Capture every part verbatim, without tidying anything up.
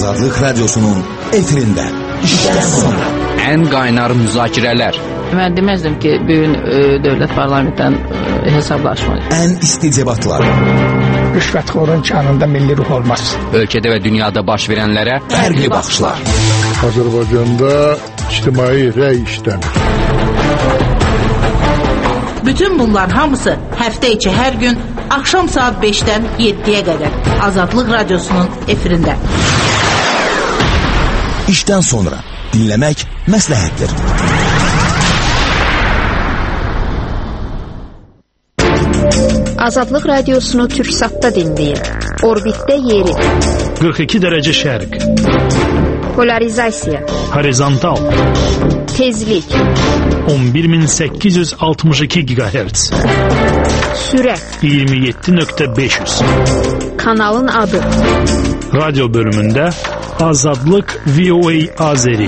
Azadlıq Radyosu'nun efirində işdən sonra ən qaynar müzakirələr. Mən deməzdim ki, bugün e, dövlət parlamentdən e, hesablaşmalıyıq. Ən isti debatlar. Rüşvətxorun kanında milli ruh olmaz. Ölkədə və dünyada baş verənlərə fərqli baxışlar. Azərbaycanda ictimai rəy işlənir. Bütün bunlar hamısı həftə içi hər gün axşam saat beşdən yeddiyə qədər Azadlıq Radyosu'nun efirində. İşdən sonra dinləmək məsləhətdir. Azadlıq Radiosunu Türksat'ta dinləyin. Orbitdə yeri. qırx iki dərəcə şərq. Polarizasiya. Horizontal. Tezlik. on bir min səkkiz yüz altmış iki gigahertz. Sürət. iyirmi yeddi nöqtə beş yüz. Kanalın adı. Radyo bölümündə Azadlıq V O A Azeri.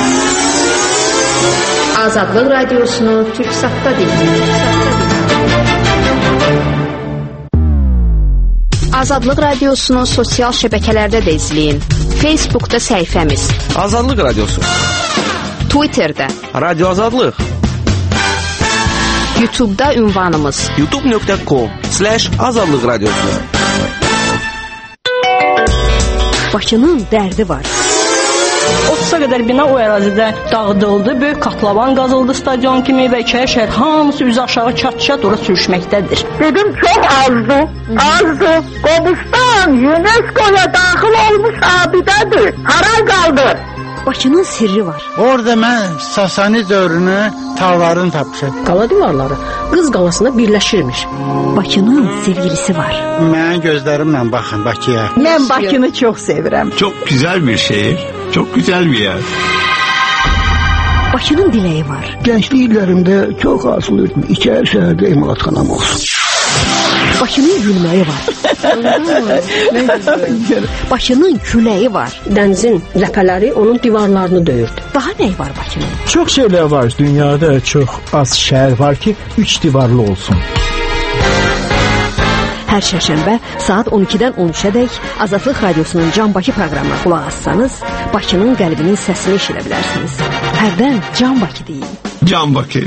Azadlıq Radiosunu Türksat'ta dinləyin. Azadlıq Radiosunu sosial şəbəkələrdə də izləyin. Facebook'da səhifəmiz Azadlıq Radyosu, Twitter'da Radyo Azadlıq, YouTube'da ünvanımız youtube nöqtə com slash azadlıq radyosu. Bakının dərdi var. otuza qədər bina o ərazidə dağıdıldı, böyük katlavan qazıldı stadion kimi və içəri şəhər hamısı üzü aşağı çat-çat ora sürüşməkdədir. Dedim çox azdı, azdı. Qobustan UNESCO'ya daxil olmuş abidədir. Haray qaldı. Bakının sirri var. Orada mən Sasani dövrünü tağlarını tapmışam. Qala divarları Qız qalasına birləşirmiş. Bakının sevgilisi var. Mənim gözlərimlə baxın Bakıya. Mən Bakını çox sevirəm. Çok güzel bir şehir, çok güzel bir yer. Bakının diləyi var. Gençlik illərimdə çox arzulayırdım. İçəri şəhərdə emalatxanam olsun. Bakının gülməyi var. Bakının küləyi var. Dənizin ləpələri onun divarlarını döyürdü. Daha nə var Bakının? Çox şeylər var. Dünyada çox az şəhər var ki, üç divarlı olsun. Hər şərşənbə saat on ikidən on üçə dək Azadlıq Radyosu'nun Can Bakı proqramına qulaq assanız, Bakının qəlbinin səsini eşidə bilərsiniz. Hərdən Can Bakı deyin. Can Bakı.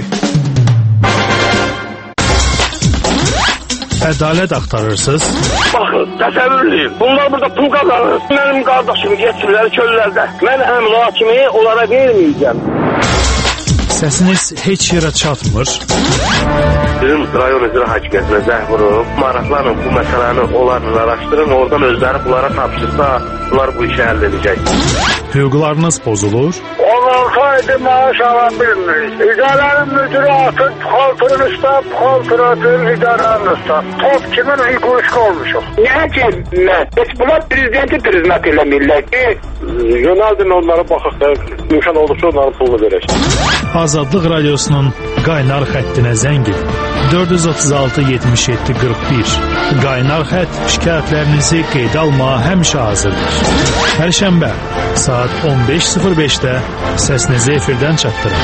Ədalət axtarırsınız? Baxın, təsəvvür edin. Bunlar burada pul qazanır. Mənim qardaşım yetimlər çöllərdə. Mən əmla kimi onlara verməyəcəm. Səsiniz heç yerə çatmır. Bizim rayon icra hakimiyyətinə zəng vurub, maraqlanın bu məsələni onlarla araşdırın, oradan özləri bunlara tapşırsa, bunlar bu işi həll edəcək. Hüquqlarınız pozulur. on altı ayda maaş ala bilmirik. İdarənin müdürü atın, xaltırın üstə, xaltırın atın, idarənin üstə. Top kimin hüquq olmuşuq. Niyə ki, mən? Heç bunlar prezidenti prizmat eləmirlər ki, yönəldin onlara baxıq da, mümkün olduqca onların pulunu verək. Azadlıq Radyosu'nun qaynar xəttinə zəng edin. dörd yüz otuz altı yetmiş yeddi qırx bir. Qaynar xətt şikayətlərinizi qeydə almağa həmişə hazırdır. Hər şənbə saat on beş sıfır beşdə səsinizi efirdən çatdırın.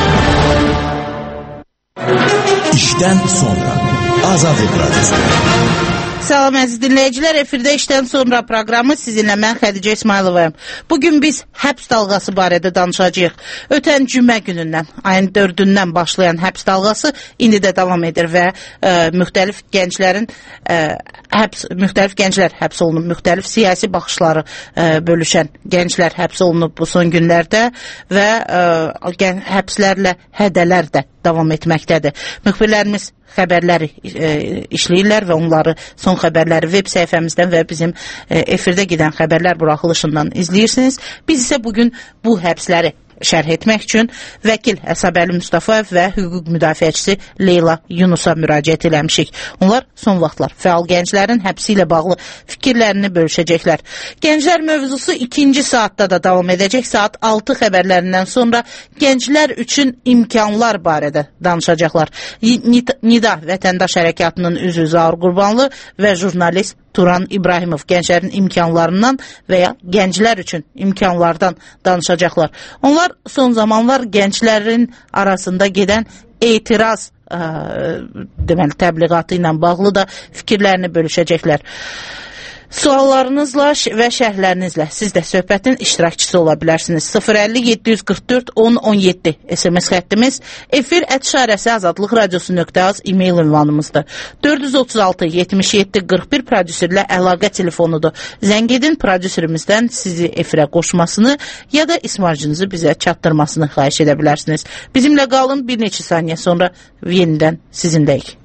İşdən sonra Azadlıq Radyosu. Salam əziz dinləyicilər, efirdə işdən sonra proqramı sizinlə mən Xədicə İsmayılovayım. Bugün biz həbs dalğası barədə danışacağıq. Ötən cümə günündən, ayın dördündən başlayan həbs dalğası indi də davam edir və e, müxtəlif gənclərin e, həbs, müxtəlif gənclər həbs olunub, müxtəlif siyasi baxışları e, bölüşən gənclər həbs olunub bu son günlərdə və e, həbslərlə hədələr də davam etməkdədir. Müxbirlərimiz xəbərləri e, işləyirlər və onları son xəbərləri veb səhifəmizdən və bizim e, efirdə gedən xəbərlər buraxılışından izləyirsiniz. Biz isə bugün bu həbsləri şərh etmək üçün vəkil Əsabəli Mustafayev və hüquq müdafiəçisi Leyla Yunusa müraciət eləmişik. Onlar son vaxtlar fəal gənclərin həbsi ilə bağlı fikirlərini bölüşəcəklər. Gənclər mövzusu ikinci saatda da davam edəcək. Saat altı xəbərlərindən sonra gənclər üçün imkanlar barədə danışacaqlar. Nida Vətəndaş Hərəkatının üzvü Zaur Qurbanlı və jurnalist Turan İbrahimov gənclərin imkanlarından və ya gənclər üçün imkanlardan danışacaqlar. Onlar son zamanlar gənclərin arasında gedən etiraz ə, deməli təbliğatı ilə bağlı da fikirlərini bölüşəcəklər. Suallarınızla və şərhlərinizlə siz də söhbətin iştirakçısı ola bilərsiniz. sıfır əlli yeddi yüz qırx dörd on on yeddi S M S xəttimiz, efir ət işarəsi azadlıq radiosu nöqtə az e-mail ünvanımızdır. dörd yüz otuz altı yetmiş yeddi qırx bir prodüserlə əlaqə telefonudur. Zəng edin, prodüserimizdən sizi efirə qoşmasını ya da ismarcınızı bizə çatdırmasını xahiş edə bilərsiniz. Bizimlə qalın, bir neçə saniyə sonra yenidən sizindəyik.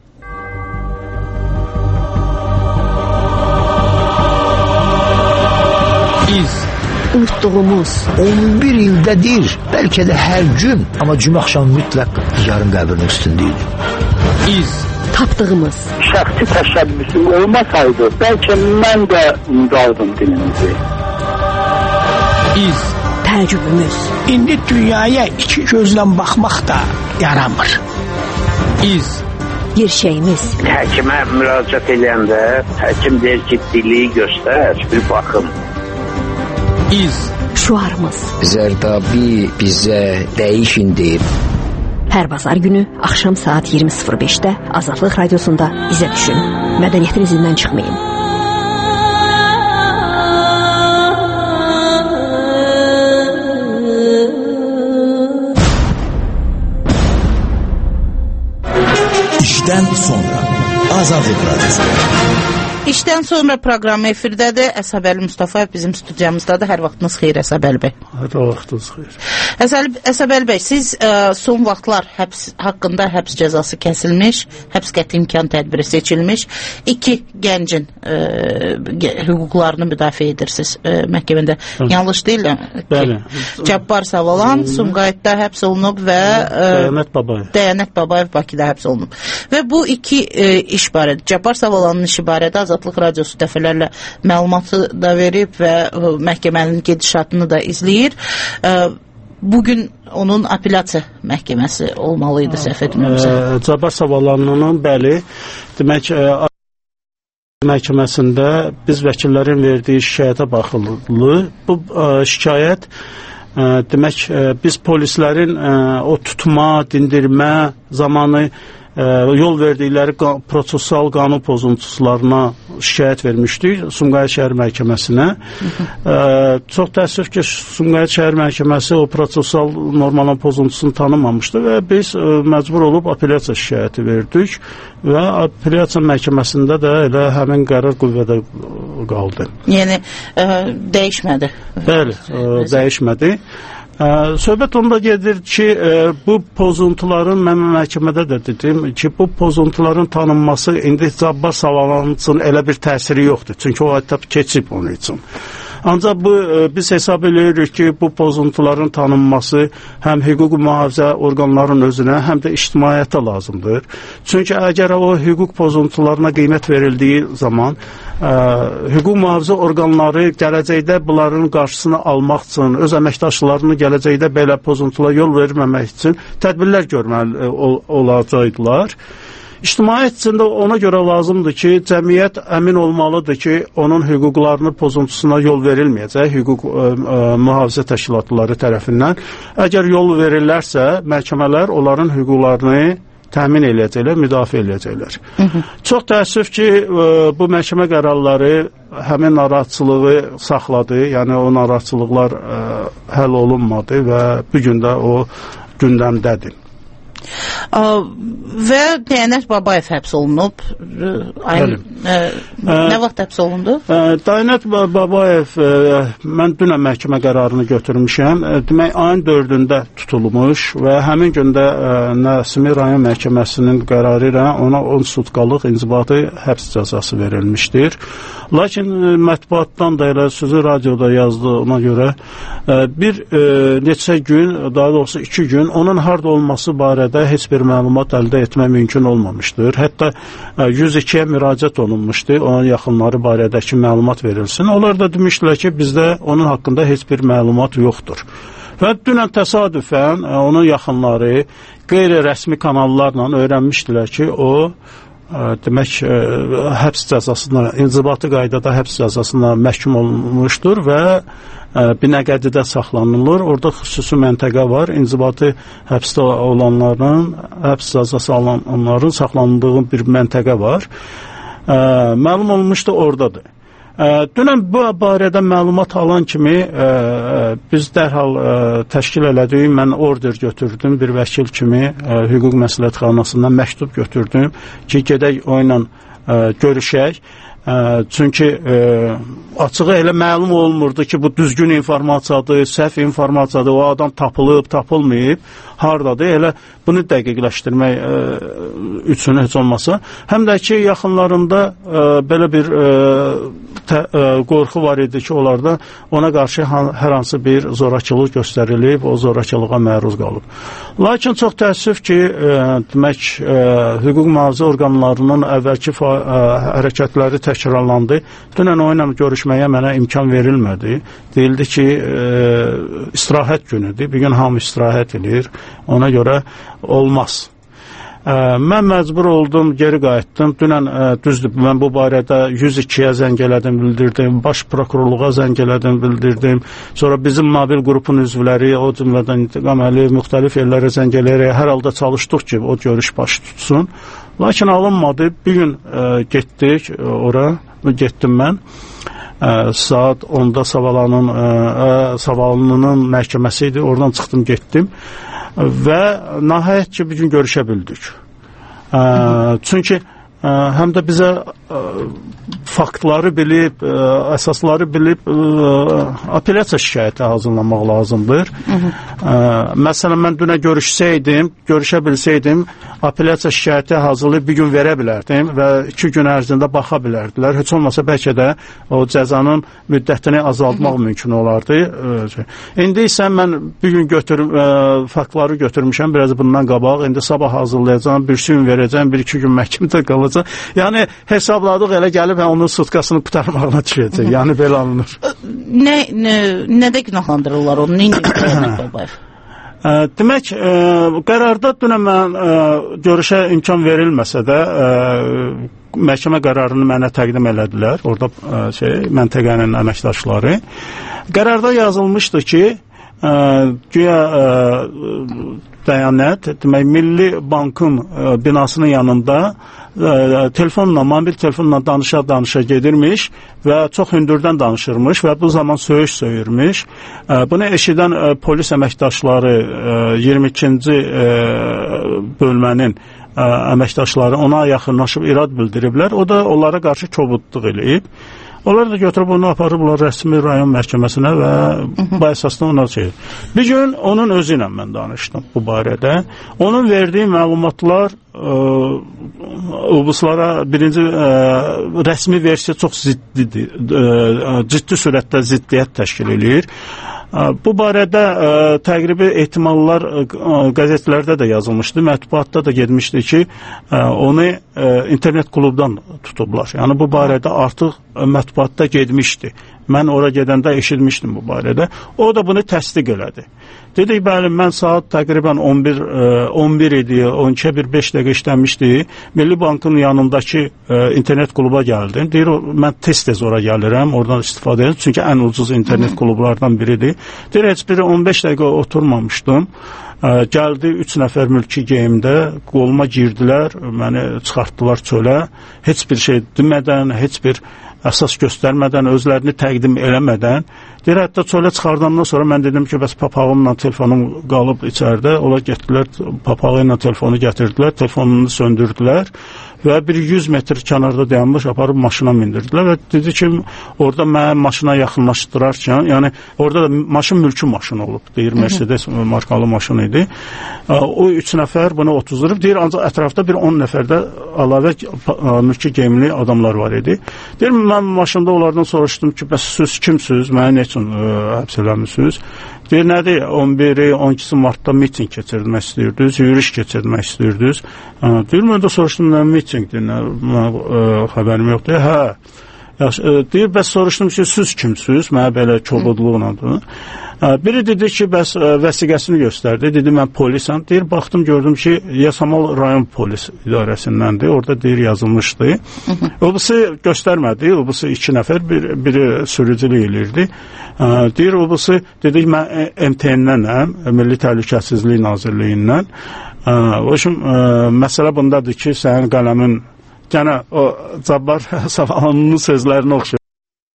İz. Unutduğumuz. on bir ildə deyil, bəlkə də hər gün, amma cümə axşamı mütləq yarın qəbrinin üstündəydi. İz. Tapdığımız. Şəxsi təşəbbüsüm olmasaydı, bəlkə mən də unudardım dilimizi. İz. Təəccübümüz. İndi dünyaya iki gözlə baxmaq da yaramır. İz. Gerçəyimiz. Həkimə müraciət edəndə həkim deyir ki, dili göstər, bir baxım. İz. Şuarımız. Zərdabi bizə dəyişin deyib. Hər bazar günü axşam saat iyirmi sıfır beşdə Azadlıq Radiosunda izə düşün. Mədəniyyətin izindən çıxmayın. İşdən sonra Azadlıq Radiosu. İşdən sonra proqramı efirdədir. Əsəbəli Mustafayev bizim studiyamızdadır. Hər vaxtınız xeyir Əsəbəli bəy. Hər vaxtınız xeyir. Əsəbəli bəy, siz ə, son vaxtlar həbs haqqında həbs cəzası kəsilmiş, həbs qəti imkan tədbiri seçilmiş iki gəncin ə, hüquqlarını müdafiə edirsiniz ə, məhkəmədə. Hı. Yanlış deyiləm. Bəli. Cabbar Savalan Sumqayıtda həbs olunub və ə, Dəyanət Babayev. Dəyanət Babayev Bakıda həbs olunub. Və bu iki ə, iş barədə, Cabbar Savalanın işi barədə Azadlıq Radiosu dəfələrlə məlumatı da verib və ə, məhkəmənin gedişatını da izləyir. Ə, bugün onun apellyasiya məhkəməsi olmalı idi, səhv etmirəmsə. Cabbar Savalanının, bəli, demək, ə, məhkəməsində biz vəkillərin verdiyi şikayətə baxıldı. Bu ə, şikayət, ə, demək, ə, biz polislərin ə, o tutma, dindirmə zamanı Ə, yol verdikləri qan prosessual qanun pozuntularına şikayət vermişdik Sumqayıt şəhər məhkəməsinə. Ə, çox təəssüf ki, Sumqayıt şəhər məhkəməsi o prosessual normalan pozuntusunu tanımamışdı və biz ə, məcbur olub apellyasiya şikayəti verdik və apellyasiya məhkəməsində də elə həmin qərar qüvvədə qaldı. Yəni ə, dəyişmədi. Bəli, ə, dəyişmədi. Ə, söhbət onda gedir ki, ə, bu pozuntuların, mən məhkəmədə də dedim ki, bu pozuntuların tanınması indi Cabbar Savalan üçün elə bir təsiri yoxdur. Çünki o etap keçib onun üçün. Ancaq bu, biz hesab edirik ki, bu pozuntuların tanınması həm hüquq mühafizə orqanların özünə, həm də ictimaiyyətə lazımdır. Çünki əgər o hüquq pozuntularına qiymət verildiyi zaman, ə, hüquq mühafizə orqanları gələcəkdə bunların qarşısını almaq üçün, öz əməkdaşlarını gələcəkdə belə pozuntulara yol verməmək üçün tədbirlər görməli ol olacaqlar. İctimaiyyət içində ona görə lazımdır ki, cəmiyyət əmin olmalıdır ki, onun hüquqlarını pozuntusuna yol verilməyəcək hüquq ə, ə, mühafizə təşkilatları tərəfindən. Əgər yol verirlərsə, məhkəmələr onların hüquqlarını təmin eləyəcəklər, müdafiə eləyəcəklər. Hı -hı. Çox təəssüf ki, ə, bu məhkəmə qərarları həmin narahatçılığı saxladı, yəni o narahatçılıqlar ə, həll olunmadı və bu gün də o gündəmdədir. Ə, və Dəyanət Babayev həbs olunub. Ayın, ə, nə vaxt həbs olundu? Dəyanət Babayev, ə, mən dünən məhkəmə qərarını götürmüşəm. Demək, ayın dördündə tutulmuş və həmin gündə ə, Nəsimi rayon məhkəməsinin qərarı ilə ona on sutkalıq inzibati həbs cəzası verilmişdir. Lakin ə, mətbuatdan da elə sözü radioda yazdı ona görə ə, bir ə, neçə gün, daha doğrusu iki gün onun harda olması barədə heç bir məlumat əldə etmə mümkün olmamışdır. Hətta yüz ikiyə müraciət olunmuşdu, onun yaxınları barədəki məlumat verilsin. Onlar da demişdilər ki, bizdə onun haqqında heç bir məlumat yoxdur. Və dünən təsadüfən onun yaxınları qeyri-rəsmi kanallarla öyrənmişdilər ki, o demək, həbs cəzasına, inzibati qaydada həbs cəzasına məhkum olunmuşdur və Binəqədidə saxlanılır. Orada xüsusi məntəqə var. İnzibati həbsdə olanların, həbs cəzası alanların saxlanıldığı bir məntəqə var. Məlum olmuşdu oradadır. Dünən bu barədə məlumat alan kimi ə, biz dərhal ə, təşkil elədik. Mən order götürdüm bir vəkil kimi ə, hüquq məsləhətxanasından məktub götürdüm ki, gedək o ilə ə, görüşək. Ə, çünki ə, açığı elə məlum olmurdu ki, bu düzgün informasiyadır, səhv informasiyadır, o adam tapılıb, tapılmayıb, hardadır, elə bunu dəqiqləşdirmək ə, üçün heç olmasa. Həm də ki, yaxınlarında ə, belə bir ə, tə, ə, qorxu var idi ki, onlarda ona qarşı hər hansı bir zorakılıq göstərilib, o zorakılığa məruz qalıb. Lakin çox təəssüf ki, ə, demək, ə, hüquq mühafizə orqanlarının əvvəlki ə, hərəkətləri təkrarlandı. Dünən o ilə görüşməyə mənə imkan verilmədi. Deyildi ki, e, istirahət günüdür. Bir gün hamı istirahət edir. Ona görə olmaz. E, mən məcbur oldum, geri qayıtdım. Dünən e, düzdür, mən bu barədə yüz ikiyə zəng elədim, bildirdim. Baş prokurorluğa zəng elədim, bildirdim. Sonra bizim mobil qrupun üzvləri, o cümlədən İntiqam Əli, müxtəlif yerlərə zəng eləyərək hər halda çalışdıq ki, o görüş baş tutsun. Lakin alınmadı. Bir gün e, getdik e, ora, getdim mən. E, saat onda Savalanın e, Savalanının məhkəməsi idi. Oradan çıxdım, getdim və nəhayət ki, bir gün görüşə bildik. E, çünki e, həm də bizə e, faktları bilib, e, əsasları bilib e, apellyasiya şikayəti hazırlamaq lazımdır. Hı -hı. E, məsələn, mən dünə görüşsəydim, görüşə bilsəydim, apellyasiya şikayəti hazırlayıb bir gün verə bilərdim və iki gün ərzində baxa bilərdilər. Heç olmasa bəlkə də o cəzanın müddətini azaltmaq Hı -hı. mümkün olardı. E, indi isə mən bir gün götürüm, e, faktları götürmüşəm, biraz bundan qabaq. İndi sabah hazırlayacağım, bir gün verəcəm, bir iki gün məhkəmədə qalacaq. Yəni hesabladıq, elə gəlib onun sutkasını qutarmağına düşəcək. Yəni belə alınır. Nə, nə, nədə günahlandırırlar onu? Nə edir? Demək, ə, qərarda dünən mən ə, görüşə imkan verilməsə də ə, məhkəmə qərarını mənə təqdim elədilər. Orada ə, şey, məntəqənin əməkdaşları. Qərarda yazılmışdı ki, ə, güya ə, dəyanət, demək, Milli Bankın ə, binasının yanında ə, telefonla, mobil telefonla danışa-danışa gedirmiş və çox hündürdən danışırmış və bu zaman söyüş söyürmüş. Ə, bunu eşidən ə, polis əməkdaşları ə, iyirmi ikinci ə, bölmənin ə, əməkdaşları ona yaxınlaşıb irad bildiriblər. O da onlara qarşı kobudluq eləyib. Onlar da götürüb onu aparıblar rəsmi rayon məhkəməsinə və bu əsasda ona şey. Bir gün onun özü ilə mən danışdım bu barədə. Onun verdiyi məlumatlar ə, obuslara birinci ə, rəsmi versiya çox ziddidir. Ə, ciddi sürətdə ziddiyyət təşkil edir. Bu barədə ə, təqribi ehtimallar ə, qəzetlərdə də yazılmışdı, mətbuatda da getmişdi ki, ə, onu ə, internet klubdan tutublar. Yəni bu barədə artıq ə, mətbuatda getmişdi. Mən ora gedəndə eşitmişdim bu barədə. O da bunu təsdiq elədi. Dedik, bəli, mən saat təqribən on bir, on bir idi, on ikiyə bir beş dəqiqə işləmişdi. Milli Bankın yanındakı ə, internet kluba gəldim. Deyir, mən tez-tez ora gəlirəm, oradan istifadə edirəm. Çünki ən ucuz internet klublardan biridir. Deyir, heç biri on beş dəqiqə oturmamışdım. Ə, gəldi, üç nəfər mülki geyimdə qoluma girdilər, məni çıxartdılar çölə. Heç bir şey demədən, heç bir əsas göstərmədən, özlərini təqdim eləmədən. Deyir, hətta çölə çıxardandan sonra mən dedim ki, bəs papağımla telefonum qalıb içəridə. Onlar getdilər, papağı ilə telefonu gətirdilər, telefonunu söndürdülər və bir yüz metr kənarda dayanmış, aparıb maşına mindirdilər və dedi ki, orada mənim maşına yaxınlaşdırarkən, yəni orada da maşın mülki maşın olub, deyir, Mercedes markalı maşın idi. O üç nəfər bunu otuzdurub, deyir, ancaq ətrafda bir on nəfərdə əlavə mülki geyimli adamlar var idi. Deyir, mən maşında onlardan soruşdum ki, bəs siz kimsiniz, mənə nə üçün həbs eləmişsiniz? Deyir, nədir, on biri, on ikisi martda miting keçirmək istəyirdiniz, yürüyüş keçirmək istəyirdiniz. Deyir, mən də soruşdum, nə mitingdir, nə xəbərim yoxdur. Hə, deyir, bəs soruşdum ki, siz kimsiniz, mənə belə kobudluqla. Biri dedi ki, bəs vəsiqəsini göstərdi, dedi, mən polisəm. Deyir, baxdım, gördüm ki, Yasamal rayon polis idarəsindəndir, orada deyir, yazılmışdı. Obusu göstərmədi, obusu iki nəfər, bir, biri sürücülük elirdi. Deyir, obusu, dedik, mən M T N-dənəm, Milli Təhlükəsizlik Nazirliyindən. O üçün, məsələ bundadır ki, sənin qələmin, gənə o Cabbar Savalanının sözlərini oxşuyur.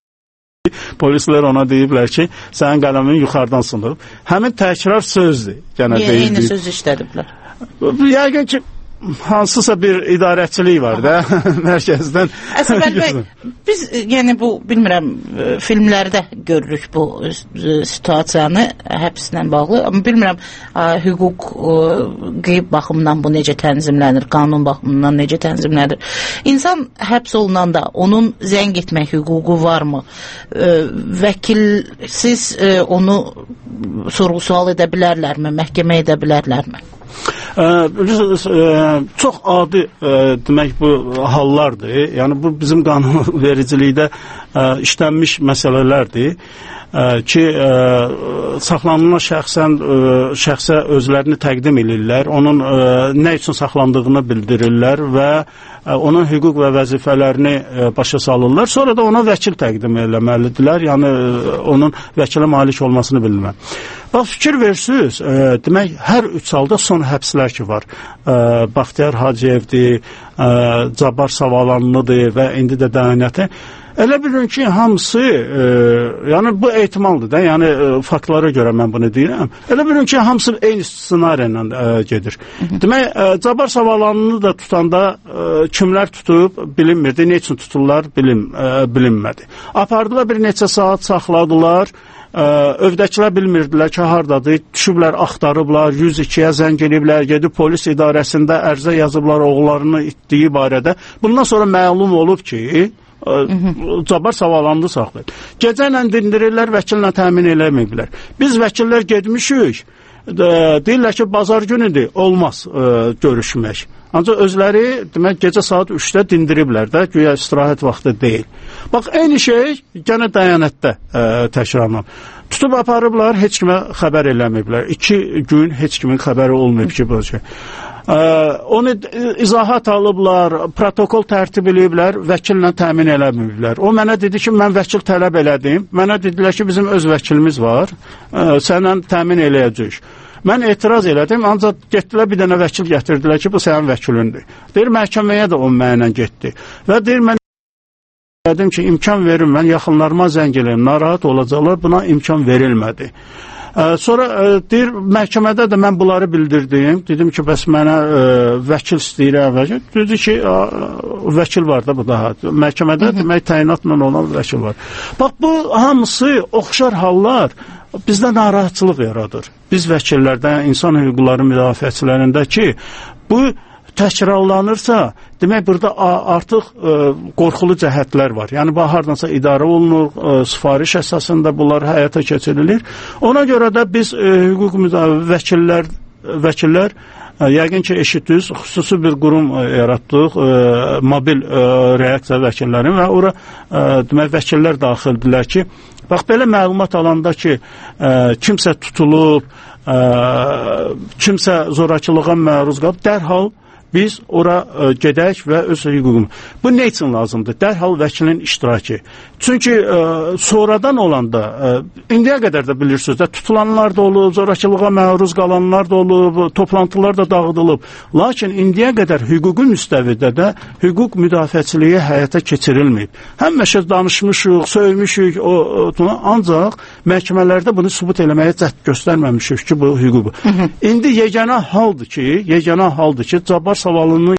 Polislər ona deyiblər ki, sənin qələmin yuxarıdan sınıb. Həmin təkrar sözdür. Yenə deyildi. Eyni söz işlədiblər. Yəqin ki, hansısa bir idarəçilik var da mərkəzdən. Əsəbəl bəy, biz yəni bu bilmirəm filmlərdə görürük bu situasiyanı həbslə bağlı, amma bilmirəm hüquq qeyb baxımından bu necə tənzimlənir, qanun baxımından necə tənzimlənir. İnsan həbs olunanda onun zəng etmək hüququ varmı? Vəkilsiz onu sorğu-sual edə bilərlərmi, məhkəmə edə bilərlərmi? Çox adi demək bu hallardır. Yəni bu bizim qanunvericilikdə işlənmiş məsələlərdir ki, saxlanılan şəxsən şəxsə özlərini təqdim edirlər, onun nə üçün saxlandığını bildirirlər və onun hüquq və vəzifələrini başa salırlar. Sonra da ona vəkil təqdim eləməlidirlər, yəni onun vəkilə malik olmasını bilməm. Bax, fikir versiniz, demək, hər üç halda son həbslər ki var. Baxtiyar Hacıyevdir, Cabbar Savalanlıdır və indi də Dəyanəti. Elə bilin ki, hamısı, e, yəni bu ehtimaldır da, yəni e, faktlara görə mən bunu deyirəm. Elə bilin ki, hamısı eyni ssenari ilə e, gedir. Demək, e, Cabbar Savalanını da tutanda e, kimlər tutub bilinmirdi, ne üçün tuturlar bilim, e, bilinmədi. Apardılar bir neçə saat saxladılar. Övdəkilər bilmirdilər ki, hardadır, düşüblər, axtarıblar, yüz ikiyə zəng ediblər, gedib polis idarəsində ərzə yazıblar oğullarını itdiyi barədə. Bundan sonra məlum olub ki, Cabbar Savalanını saxlayır. Gecə ilə dindirirlər, vəkillə təmin eləməyiblər. Biz vəkillər getmişik, deyirlər ki, bazar günüdür, olmaz görüşmək. Ancaq özləri demək gecə saat üçdə dindiriblər də, güya istirahət vaxtı deyil. Bax, eyni şey gənə Dəyanətdə təkrarlanır. Tutub aparıblar, heç kimə xəbər eləməyiblər. İki gün heç kimin xəbəri olmayıb ki, bu şey. Onu izahat alıblar, protokol tərtib eləyiblər, vəkillə təmin eləməyiblər. O mənə dedi ki, mən vəkil tələb elədim. Mənə dedilər ki, bizim öz vəkilimiz var, sənlə təmin eləyəcək. Mən etiraz elədim, ancaq getdilər bir dənə vəkil gətirdilər ki, bu sənin vəkilündür. Deyir, məhkəməyə də o mənlə getdi. Və deyir, mən dedim ki, imkan verin, mən yaxınlarıma zəng eləyim, narahat olacaqlar, buna imkan verilmədi. Sonra deyir, məhkəmədə də mən bunları bildirdim. Dedim ki, bəs mənə ə, vəkil istəyirəm. Dedi ki, ə, vəkil var da bu daha. Məhkəmədə demək təyinatla olan vəkil var. Bax, bu hamısı oxşar hallar bizdə narahatçılıq yaradır. Biz vəkillərdən, insan hüquqları müdafiəçilərində ki, bu təkrarlanırsa, demək, burada artıq ə, qorxulu cəhətlər var. Yəni, bu, hardansa idarə olunur, ə, sifariş əsasında bunlar həyata keçirilir. Ona görə də biz ə, hüquq müdafiə vəkillər, vəkillər ə, yəqin ki, eşitdiniz, xüsusi bir qurum ə, yaratdıq, ə, mobil ə, reaksiya vəkillərin və ora ə, demək, vəkillər daxildirlər ki, bax, belə məlumat alanda ki, ə, kimsə tutulub, ə, kimsə zorakılığa məruz qalıb, dərhal biz ora ə, gedək və öz hüququmuz. Bu nə üçün lazımdır? Dərhal vəkilin iştirakı. Çünki ə, sonradan olanda, ə, indiyə qədər də bilirsiniz də, tutulanlar da olub, zorakılığa məruz qalanlar da olub, toplantılar da dağıdılıb. Lakin indiyə qədər hüquqi müstəvidə də hüquq müdafiəçiliyi həyata keçirilməyib. Həmişə danışmışıq, söymüşük, o, o, ancaq məhkəmələrdə bunu sübut eləməyə cəhd göstərməmişik ki, bu hüququ. İndi yeganə haldır ki, yeganə haldır ki, Cabbar Savalının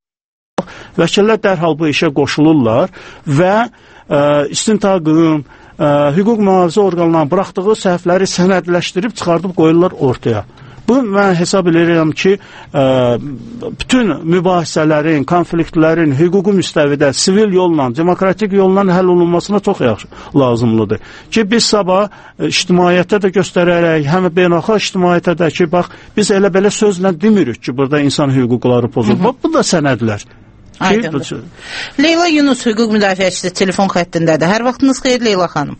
vəkillər dərhal bu işə qoşulurlar və ə, istintaqın, ə, hüquq mühafizə orqanlarının buraxdığı səhvləri sənədləşdirib çıxardıb qoyurlar ortaya. Bu, mən hesab edirəm ki, ə, bütün mübahisələrin, konfliktlərin hüquqi müstəvidə, sivil yolla, demokratik yolla həll olunmasına çox yaxşı lazımlıdır. Ki, biz sabah ictimaiyyətə də göstərərək, həm beynəlxalq ictimaiyyətə də ki, bax, biz elə belə sözlə demirik ki, burada insan hüquqları pozulur. Bax, bu da sənədlər. Aydındır. Leyla Yunus, hüquq müdafiəçisi, telefon xəttindədir. Hər vaxtınız xeyir, Leyla xanım.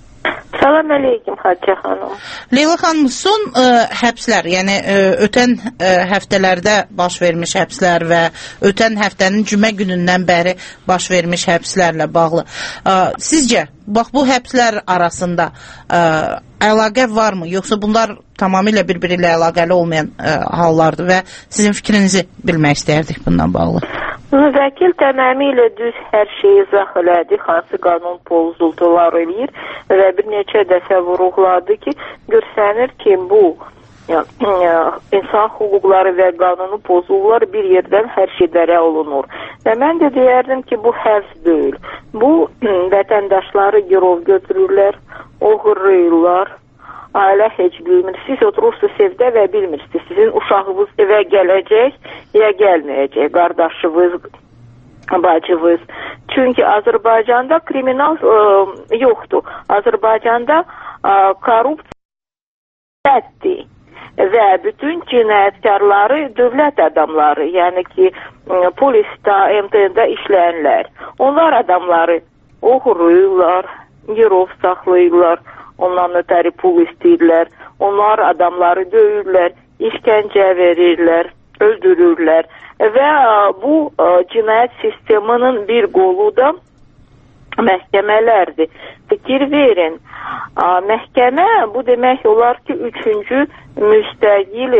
Salam əleykum, Xacə xanım. Leyla xanım, son ə, həbslər, yəni ə, ötən ə, həftələrdə baş vermiş həbslər və ötən həftənin cümə günündən bəri baş vermiş həbslərlə bağlı. Ə, sizcə, bax bu həbslər arasında ə, əlaqə varmı, yoxsa bunlar tamamilə bir-biri ilə əlaqəli olmayan ə, hallardır və sizin fikrinizi bilmək istəyərdik bundan bağlı? Vəkil tamamilə düz hər şeyi izah elədi, hansı qanun pozuntular eləyir və bir neçə dəfə vurğuladı ki, görsənir ki, bu insan hüquqları və qanunu pozurlar, bir yerdən hər şey dərə olunur. Və mən də deyərdim ki, bu həvz deyil. Bu, vətəndaşları girov götürürlər, oğurlayırlar, ailə heç bilmir. Siz oturursunuz evdə və bilmirsiniz, sizin uşağınız evə gələcək, ya gəlməyəcək, qardaşınız, bacınız. Çünki Azərbaycanda kriminal ə, yoxdur. Azərbaycanda ə, korrupsiyadır. Və bütün cinayətkarları dövlət adamları, yəni ki, polisdə, M T N'də işləyənlər. Onlar adamları oğurlayırlar, girov saxlayırlar, ondan ötəri pul istəyirlər, onlar adamları döyürlər, işgəncə verirlər, öldürürlər. Və bu cinayət sisteminin bir qolu da məhkəmələrdir. Fikir verin, məhkəmə bu demək olar ki, üçüncü müstəqil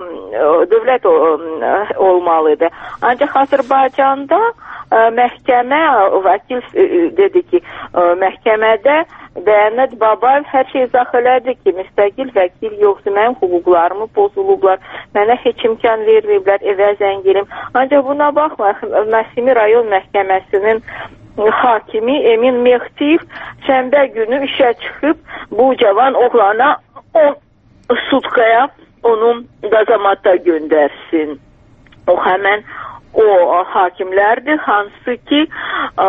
dövlət olmalıdır. Ancaq Azərbaycanda məhkəmə, vəkil dedi ki, məhkəmədə Bəyənət Babayev hər şey izah elədi ki, müstəqil vəkil yoxdur, mənim hüquqlarımı pozulublar, mənə heç imkan verməyiblər, evə zəng edim. Ancaq buna baxmayın, Məsimi rayon məhkəməsinin hakimi Emin Mehdiyev şənbə günü işə çıxıb bu cavan oğlana on sutkaya onun qazamata göndərsin. O həmən o hakimlərdir, hansı ki ə,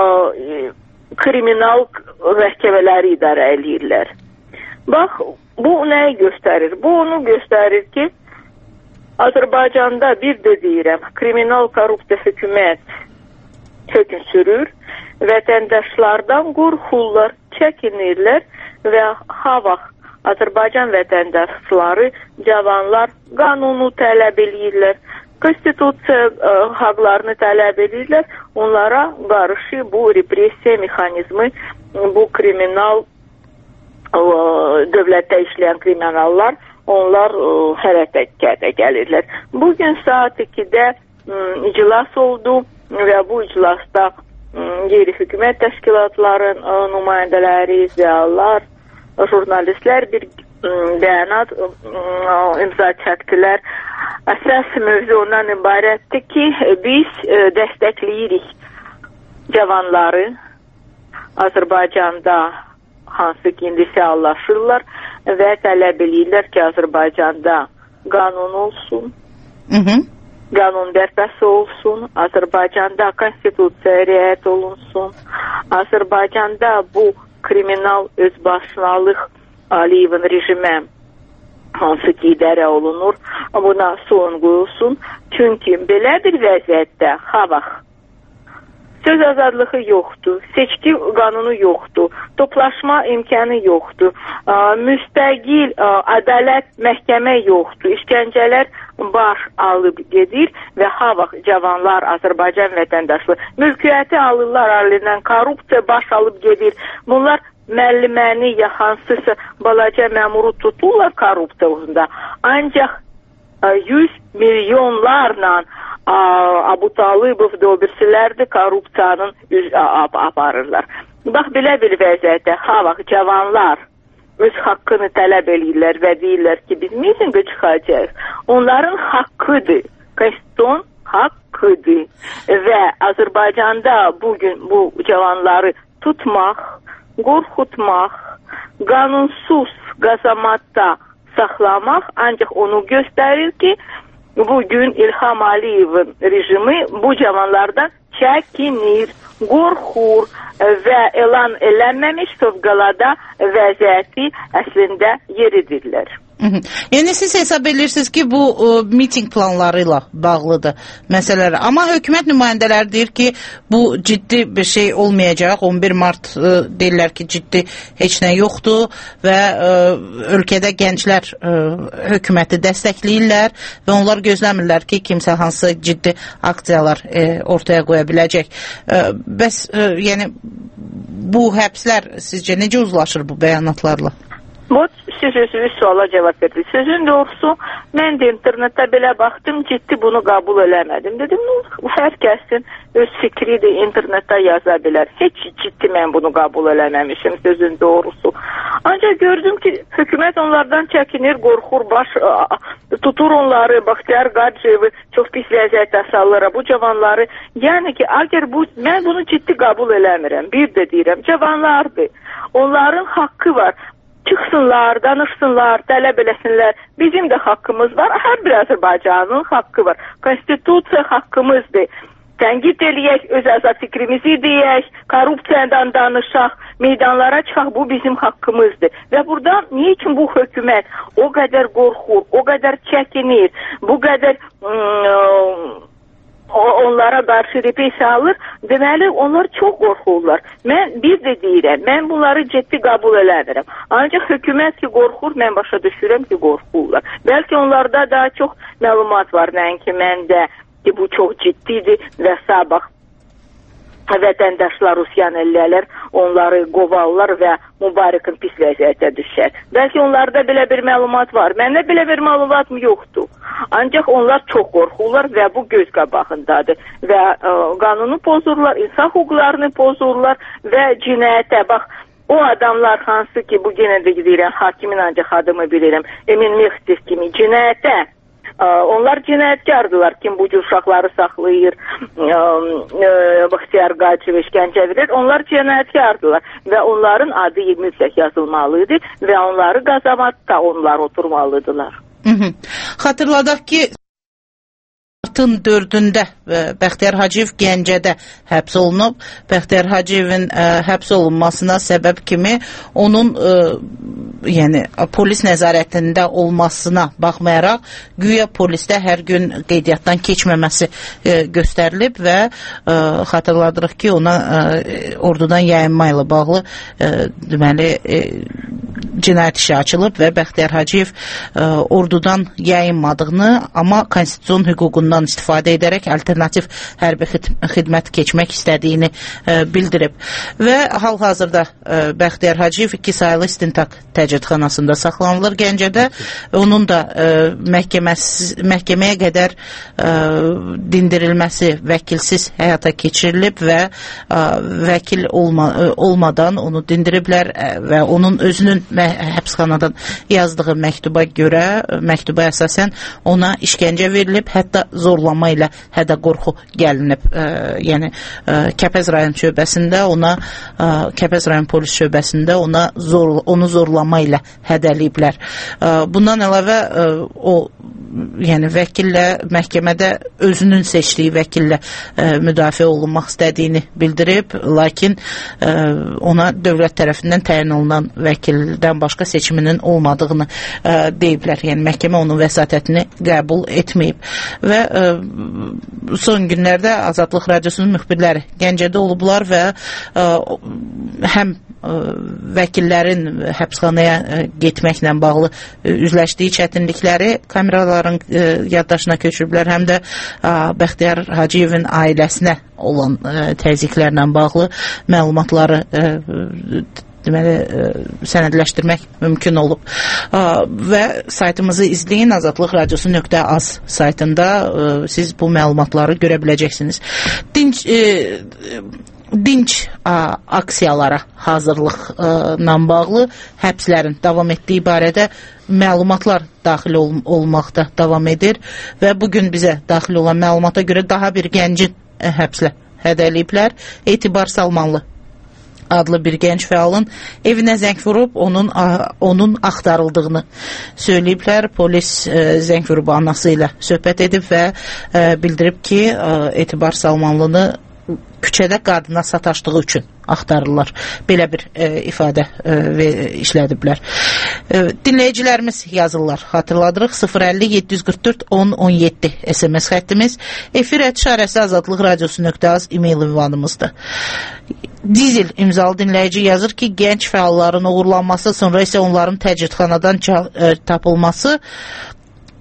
kriminal məhkəmələri idarə eləyirlər. Bax, bu nəyi göstərir? Bu onu göstərir ki, Azərbaycanda bir də deyirəm, kriminal korrupsiya hökumət hökm sürür, vətəndaşlardan qorxurlar, çəkinirlər və ha vaxt Azərbaycan vətəndaşları, cavanlar qanunu tələb edirlər, konstitusiya ə, haqlarını tələb edirlər, onlara qarşı bu repressiya mexanizmi, bu kriminal ə, dövlətdə işləyən kriminallar, onlar ə, hərəkətə gəlirlər. Bugün saat ikidə ə, iclas oldu və bu iclasda qeyri-hökumət təşkilatların ə, nümayəndələri, ziyalılar, jurnalistlər bir ə, bəyanat ə, imza çəkdilər. Əsas mövzu ondan ibarətdir ki, biz ə, dəstəkləyirik cavanları Azərbaycanda, hansı ki indi fəallaşırlar və tələb edirlər ki, Azərbaycanda qanun olsun, hı -hı. qanun bərpası olsun, Azərbaycanda konstitusiyaya riayət olunsun, Azərbaycanda bu kriminal özbaşınalıq Aliyevin rejimə hansı ki idarə olunur, buna son qoyulsun. Çünki belə bir vəziyyətdə ha vaxt söz azadlığı yoxdur, seçki qanunu yoxdur, toplaşma imkanı yoxdur, ə, müstəqil ə, ədalət məhkəmə yoxdur, işgəncələr baş alıb gedir və ha vaxt cavanlar, Azərbaycan vətəndaşları mülkiyyəti alırlar əlindən, korrupsiya baş alıb gedir. Bunlar müəlliməni ya hansısa balaca məmuru tuturlar korrupsiyasında. Ancaq yüz milyonlarla Abu Talibov da o birisilər də korrupsiyanın aparırlar. Bax, belə bir vəziyyətdə ha vaxt cavanlar öz haqqını tələb edirlər və deyirlər ki, biz mitingə çıxacaq. Onların haqqıdır, konstitusiyon haqqıdır və Azərbaycanda bugün bu cavanları tutmaq, qorxutmaq, qanunsuz qazamatda saxlamaq ancaq onu göstərir ki, bugün İlham Aliyevin rejimi bu cavanlardan çəkinir, qorxur və elan eləməmiş fövqəladə vəziyyəti əslində yeridirlər. Yəni siz hesab edirsiniz ki, bu ə, miting planları ilə bağlıdır məsələlər. Amma hökumət nümayəndələri deyir ki, bu ciddi bir şey olmayacaq. on bir mart ə, deyirlər ki, ciddi heç nə yoxdur və ə, ölkədə gənclər ə, hökuməti dəstəkləyirlər və onlar gözləmirlər ki, kimsə hansı ciddi aksiyalar ə, ortaya qoya biləcək. Ə, bəs ə, yəni bu həbslər sizcə necə uzlaşır bu bəyanatlarla? Bu siz özünüz suala cavab verdiniz. Sözün doğrusu, mən də internetdə belə baxdım, ciddi bunu qəbul eləmədim. Dedim, hər kəsin öz fikri də internetdə yaza bilər. Heç ciddi mən bunu qəbul eləməmişim, sözün doğrusu. Ancaq gördüm ki, hökumət onlardan çəkinir, qorxur, baş tutur onları, Baxtiyar Qaciyevi çox pis vəziyyətə salır, bu cavanları. Yəni ki, əgər bu, mən bunu ciddi qəbul eləmirəm. Bir də deyirəm, cavanlardır. Onların haqqı var. Çıxsınlar, danışsınlar, tələb eləsinlər. Bizim də haqqımız var. Hər bir Azərbaycanın haqqı var. Konstitusiya haqqımızdır. Tənqid eləyək, öz azad fikrimizi deyək, korrupsiyadan danışaq, meydanlara çıxaq, bu bizim haqqımızdır. Və buradan niçin bu hökumət o qədər qorxur, o qədər çəkinir, bu qədər ım, onlara qarşı repressiya alır, deməli onlar çox qorxurlar. Mən bir də deyirəm, mən bunları ciddi qəbul eləmirəm. Ancaq hökumət ki qorxur, mən başa düşürəm ki qorxurlar. Bəlkə onlarda daha çox məlumat var, nəinki məndə ki bu çox ciddidir və sabah vətəndaşlar, Rusiyan əllələr onları qovarlar və Mübarikin pis vəziyyətə düşər. Bəlkə onlarda belə bir məlumat var. Məndə belə bir məlumat yoxdur. Ancaq onlar çox qorxurlar və bu göz qabağındadır. Və ə, qanunu pozurlar, insan hüquqlarını pozurlar və cinayətə bax. O adamlar hansı ki, bu yenə də deyirəm, hakimin ancaq adımı bilirəm, Emin Mextiv kimi cinayətə, onlar cinayətkardılar. Kim bu cür uşaqları saxlayır, Baxtiyar Qaciyev işgəncə verir, onlar cinayətkardılar və onların adı mütləq yazılmalıdır və onları qazamatda onlar oturmalıdırlar. Hı -hı. Xatırladaq ki, martın dördündə Bəxtiyar Hacıyev Gəncədə həbs olunub. Bəxtiyar Hacıyevin ə, həbs olunmasına səbəb kimi onun ə, yəni polis nəzarətində olmasına baxmayaraq güya polisdə hər gün qeydiyyatdan keçməməsi ə, göstərilib və ə, xatırladırıq ki, ona ə, ordudan yayınma ilə bağlı ə, deməli ə, cinayət işi açılıb və Bəxtiyar Hacıyev ə, ordudan yayınmadığını, amma konstitusiyon hüququndan istifadə edərək alternativ hərbi xidmət keçmək istədiyini ə, bildirib. Və hal-hazırda ə, Bəxtiyar Hacıyev iki saylı istintaq təcridxanasında saxlanılır Gəncədə. Onun da ə, məhkəməyə qədər ə, dindirilməsi vəkilsiz həyata keçirilib və ə, vəkil olma, ə, olmadan onu dindiriblər ə, və onun özünün həbsxanadan yazdığı məktuba görə, məktuba əsasən ona işgəncə verilib, hətta zorlama ilə hədə qorxu gəlinib. Ə, yəni ə, Kəpəz rayon şöbəsində ona ə, Kəpəz rayon polis şöbəsində ona zor, onu zorlama ilə hədəliyiblər. Ə, bundan əlavə ə, o yəni vəkillə məhkəmədə özünün seçdiyi vəkillə ə, müdafiə olunmaq istədiyini bildirib, lakin ə, ona dövlət tərəfindən təyin olunan vəkildən başqa seçiminin olmadığını ə, deyiblər. Yəni məhkəmə onun vəsatətini qəbul etməyib. Və ə, son günlərdə Azadlıq Radiosunun müxbirləri Gəncədə olublar və ə, həm ə, vəkillərin həbsxanaya ə, getməklə bağlı ə, üzləşdiyi çətinlikləri kameraların ə, yaddaşına köçürüblər, həm də ə, Bəxtiyar Hacıyevin ailəsinə olan ə, təzyiqlərlə bağlı məlumatları ə, deməli, ə, sənədləşdirmək mümkün olub. Ə, və saytımızı izləyin, azadlıq radiosu nöqtə az saytında ə, siz bu məlumatları görə biləcəksiniz. Dinc ə, dinc ə, aksiyalara hazırlıqla bağlı həbslərin davam etdiyi barədə məlumatlar daxil ol olmaqda davam edir və bugün bizə daxil olan məlumata görə daha bir gəncin ə, həbslə hədəliyiblər. Etibar Salmanlı adlı bir gənc fəalın evinə zəng vurub onun onun axtarıldığını söyləyiblər. Polis ə, zəng vurub anası ilə söhbət edib və ə, bildirib ki, ə, Etibar Salmanlını küçədə qadına sataşdığı üçün axtarırlar. Belə bir e, ifadə e, və işlədiblər. E, dinləyicilərimiz yazırlar. Xatırladırıq sıfır əlli yeddi yüz qırx dörd on on yeddi S M S xəttimiz. Efir ətşarəsi azadlıq radiosu nöqtə az e-mail ünvanımızdır. Dizil imzalı dinləyici yazır ki, gənc fəalların uğurlanması, sonra isə onların təcridxanadan tapılması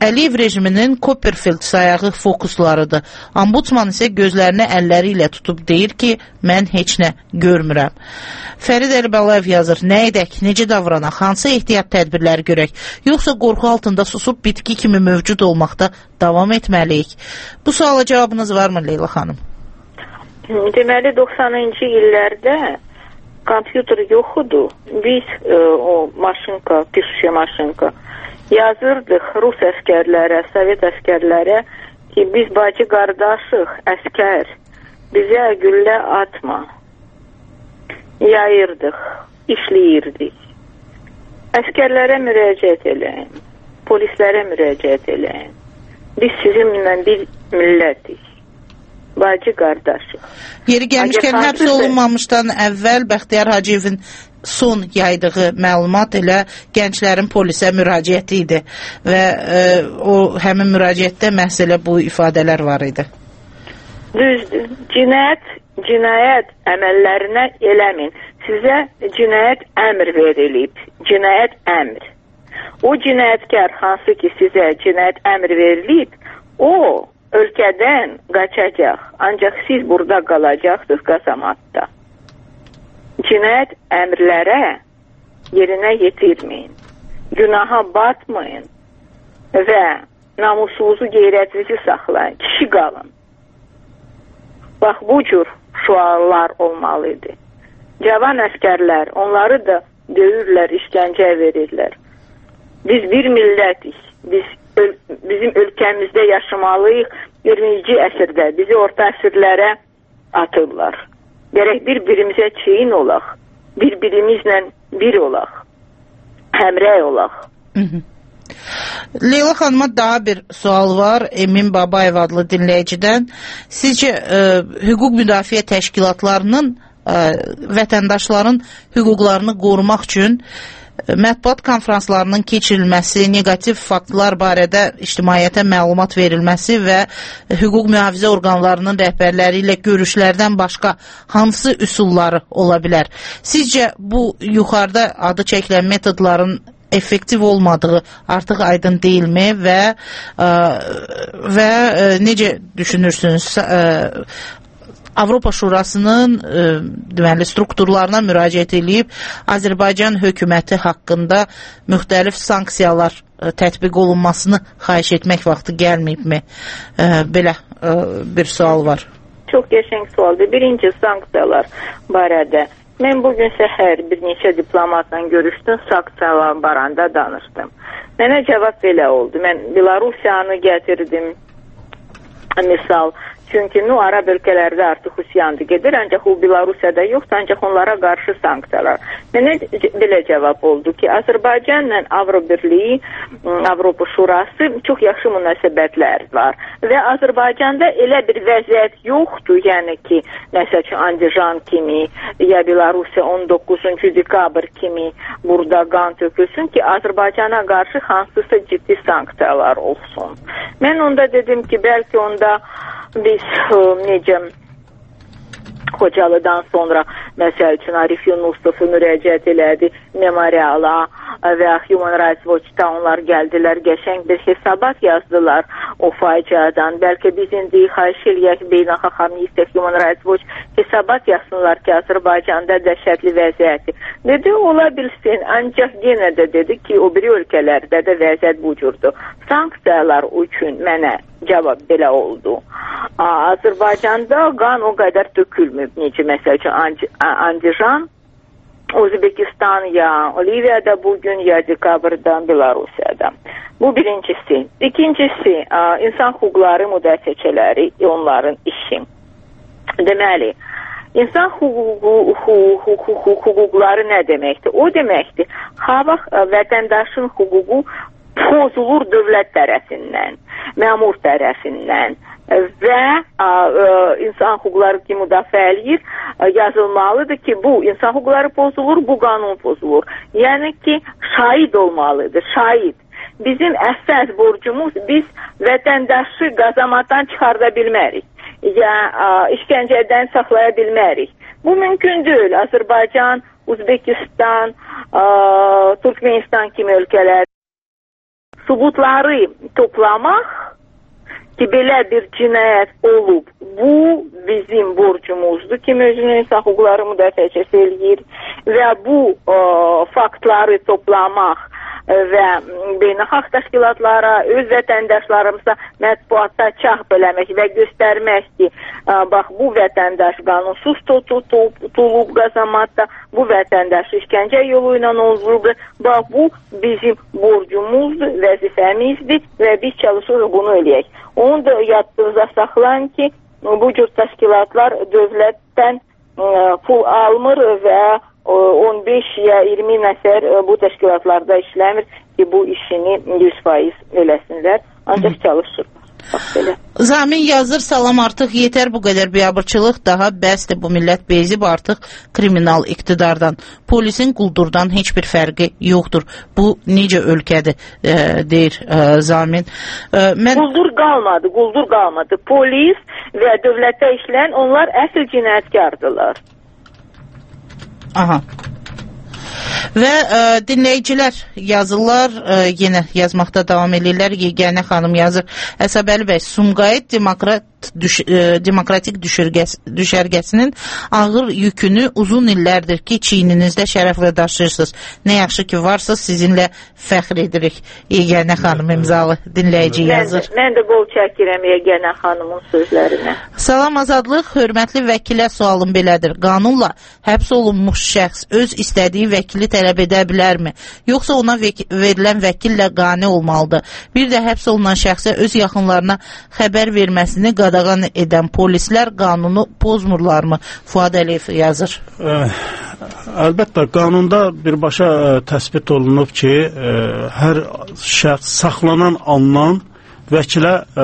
Əliyev rejiminin Copperfield sayağı fokuslarıdır. Ombudsman isə gözlərini əlləri ilə tutub deyir ki, mən heç nə görmürəm. Fərid Əlibalayev yazır, nə edək, necə davranaq, hansı ehtiyat tədbirləri görək, yoxsa qorxu altında susub bitki kimi mövcud olmaqda davam etməliyik? Bu suala cavabınız varmı Leyla xanım? Deməli, doxsanıncı illərdə kompüter yox idi. Biz e, o maşınka, pişişə maşınka yazırdıq Rus əskərlərə, Sovet əskərlərə ki, biz bacı qardaşıq, əskər, bizə güllə atma. Yayırdıq, işləyirdik. Əskərlərə müraciət eləyin, polislərə müraciət eləyin. Biz sizinlə bir millətik. Bacı qardaşıq. Yeri gəlmişkən həbs olunmamışdan əvvəl Bəxtiyar Hacıyevin son yaydığı məlumat elə gənclərin polisə müraciəti idi və e, o həmin müraciətdə məhz elə bu ifadələr var idi. Düzdür. Cinayət, cinayət əməllərinə eləmin. Sizə cinayət əmr verilib. Cinayət əmr. O cinayətkar hansı ki sizə cinayət əmr verilib, o ölkədən qaçacaq. Ancaq siz burada qalacaqsınız qazamatda. Cinayət əmrlərə yerinə yetirməyin. Günaha batmayın və namusunuzu, qeyrətinizi saxlayın. Kişi qalın. Bax, bu cür şuarlar olmalıdır. Cavan əskərlər, onları da döyürlər, işgəncə verirlər. Biz bir millətik. Biz öl bizim ölkəmizdə yaşamalıyıq. iyirminci əsrdə bizi orta əsrlərə atırlar. Gərək bir-birimizə çiyin olaq. Bir-birimizlə bir olaq. Həmrəy olaq. Leyla xanıma daha bir sual var. Emin Babayev adlı dinləyicidən. Sizcə e, hüquq müdafiə təşkilatlarının e, vətəndaşların hüquqlarını qorumaq üçün mətbuat konferanslarının keçirilməsi, negativ faktlar barədə ictimaiyyətə məlumat verilməsi və hüquq mühafizə orqanlarının rəhbərləri ilə görüşlərdən başqa hansı üsulları ola bilər? Sizcə bu yuxarıda adı çəkilən metodların effektiv olmadığı artıq aydın deyilmi və və necə düşünürsünüz? Avropa Şurasının e, deməli strukturlarına müraciət edib Azərbaycan hökuməti haqqında müxtəlif sanksiyalar e, tətbiq olunmasını xahiş etmək vaxtı gəlməyibmi? E, belə e, bir sual var. Çox qəşəng sualdır. Birinci sanksiyalar barədə. Mən bugün səhər bir neçə diplomatla görüşdüm, sanksiyalar barədə danışdım. Mənə cavab belə oldu. Mən Belarusiyanı gətirdim. Misal, çünki nu Arab ölkələrdə artıq üsyandı gedir, ancaq o Belarusiyada yoxdur, ancaq onlara qarşı sanksiyalar. Mənə belə cavab oldu ki, Azərbaycanla Avropa Birliyi, Avropa Şurası çox yaxşı münasibətlər var və Azərbaycanda elə bir vəziyyət yoxdur, yəni ki, məsəl üçün Andijan kimi ya Belarusiya on doqquzuncu dekabr kimi burada qan tökülsün ki, Azərbaycana qarşı hansısa ciddi sanksiyalar olsun. Mən onda dedim ki, bəlkə onda biz necə Xocalıdan sonra məsəl üçün Arif Yunusov müraciət elədi memoriala və Human Rights Watch-da onlar gəldilər, qəşəng bir hesabat yazdılar o faciadan. Bəlkə biz indi xahiş eləyək Beynəlxalq Amnistiya, Human Rights Watch hesabat yazsınlar ki, Azərbaycanda dəhşətli vəziyyəti. Dedi, ola bilsin, ancaq yenə də dedi ki, o biri ölkələrdə də vəziyyət bu cürdür. Sanksiyalar üçün mənə cavab belə oldu. Azərbaycanda qan o qədər tökülmüb. Necə məsəl üçün Andijan, Özbekistan ya Oliviyada bugün ya dekabrda Belarusiyada. Bu birincisi. İkincisi, insan hüquqları müdafiəçiləri, onların işi. Deməli, insan hüququ, hüquqları nə deməkdir? O deməkdir, hava vətəndaşın hüququ pozulur dövlət tərəfindən, məmur tərəfindən və ə, ə, insan hüquqları ki müdafiə eləyir, yazılmalıdır ki, bu insan hüquqları pozulur, bu qanun pozulur. Yəni ki, şahid olmalıdır, şahid. Bizim əsas borcumuz, biz vətəndaşı qazamatdan çıxarda bilmərik, ya ə, işgəncədən saxlaya bilmərik. Bu mümkün deyil. Azərbaycan, Uzbekistan, ə, Türkmenistan kimi ölkələr sübutları toplamaq ki, belə bir cinayət olub, bu bizim borcumuzdur ki, mövcud insan hüquqları müdafiəçisi eləyir və bu ə, faktları toplamaq və beynəlxalq təşkilatlara, öz vətəndaşlarımıza mətbuatda çap eləmək və göstərmək ki, ə, bax, bu vətəndaş qanunsuz tutulub qazamatda, bu vətəndaş işgəncə yolu ilə olub, bax, bu bizim borcumuzdur, vəzifəmizdir və biz çalışırıq bunu eləyək. Onu da yadınızda saxlayın ki, bu cür təşkilatlar dövlətdən ə, pul almır və on beş ya iyirmi nəfər bu təşkilatlarda işləmir ki, bu işini yüz faiz eləsinlər. Ancaq çalışır. Zamin yazır, salam, artıq yetər bu qədər biabırçılıq, daha bəsdir, bu millət bezib artıq kriminal iqtidardan, polisin quldurdan heç bir fərqi yoxdur. Bu necə ölkədir, e, deyir e, Zamin. E, mən... Quldur qalmadı, quldur qalmadı. Polis və dövlətdə işləyən onlar əsl cinayətkardılar. Aha. Və ə, dinləyicilər yazırlar, ə, yenə yazmaqda davam edirlər. Yeganə xanım yazır, Əsəbəli bəy, Sumqayıt demokrat düş, ə, demokratik düşürgəs, düşərgəsinin ağır yükünü uzun illərdir ki, çiyninizdə şərəflə daşıyırsınız. Nə yaxşı ki varsınız, sizinlə fəxr edirik. Yeganə xanım imzalı dinləyici yazır. Mən, mən də qol çəkirəm Yeganə xanımın sözlərinə. Salam, azadlıq, hörmətli vəkilə sualım belədir. Qanunla həbs olunmuş şəxs öz istədiyi vəkili tələb edə bilərmi? Yoxsa ona vek verilən vəkillə qane olmalıdır? Bir də həbs olunan şəxsə öz yaxınlarına xəbər verməsini qadağan edən polislər qanunu pozmurlarmı? Fuad Əliyev yazır. Ə, əlbəttə, qanunda birbaşa ə, təsbit olunub ki, ə, hər şəxs saxlanan andan vəkilə ə,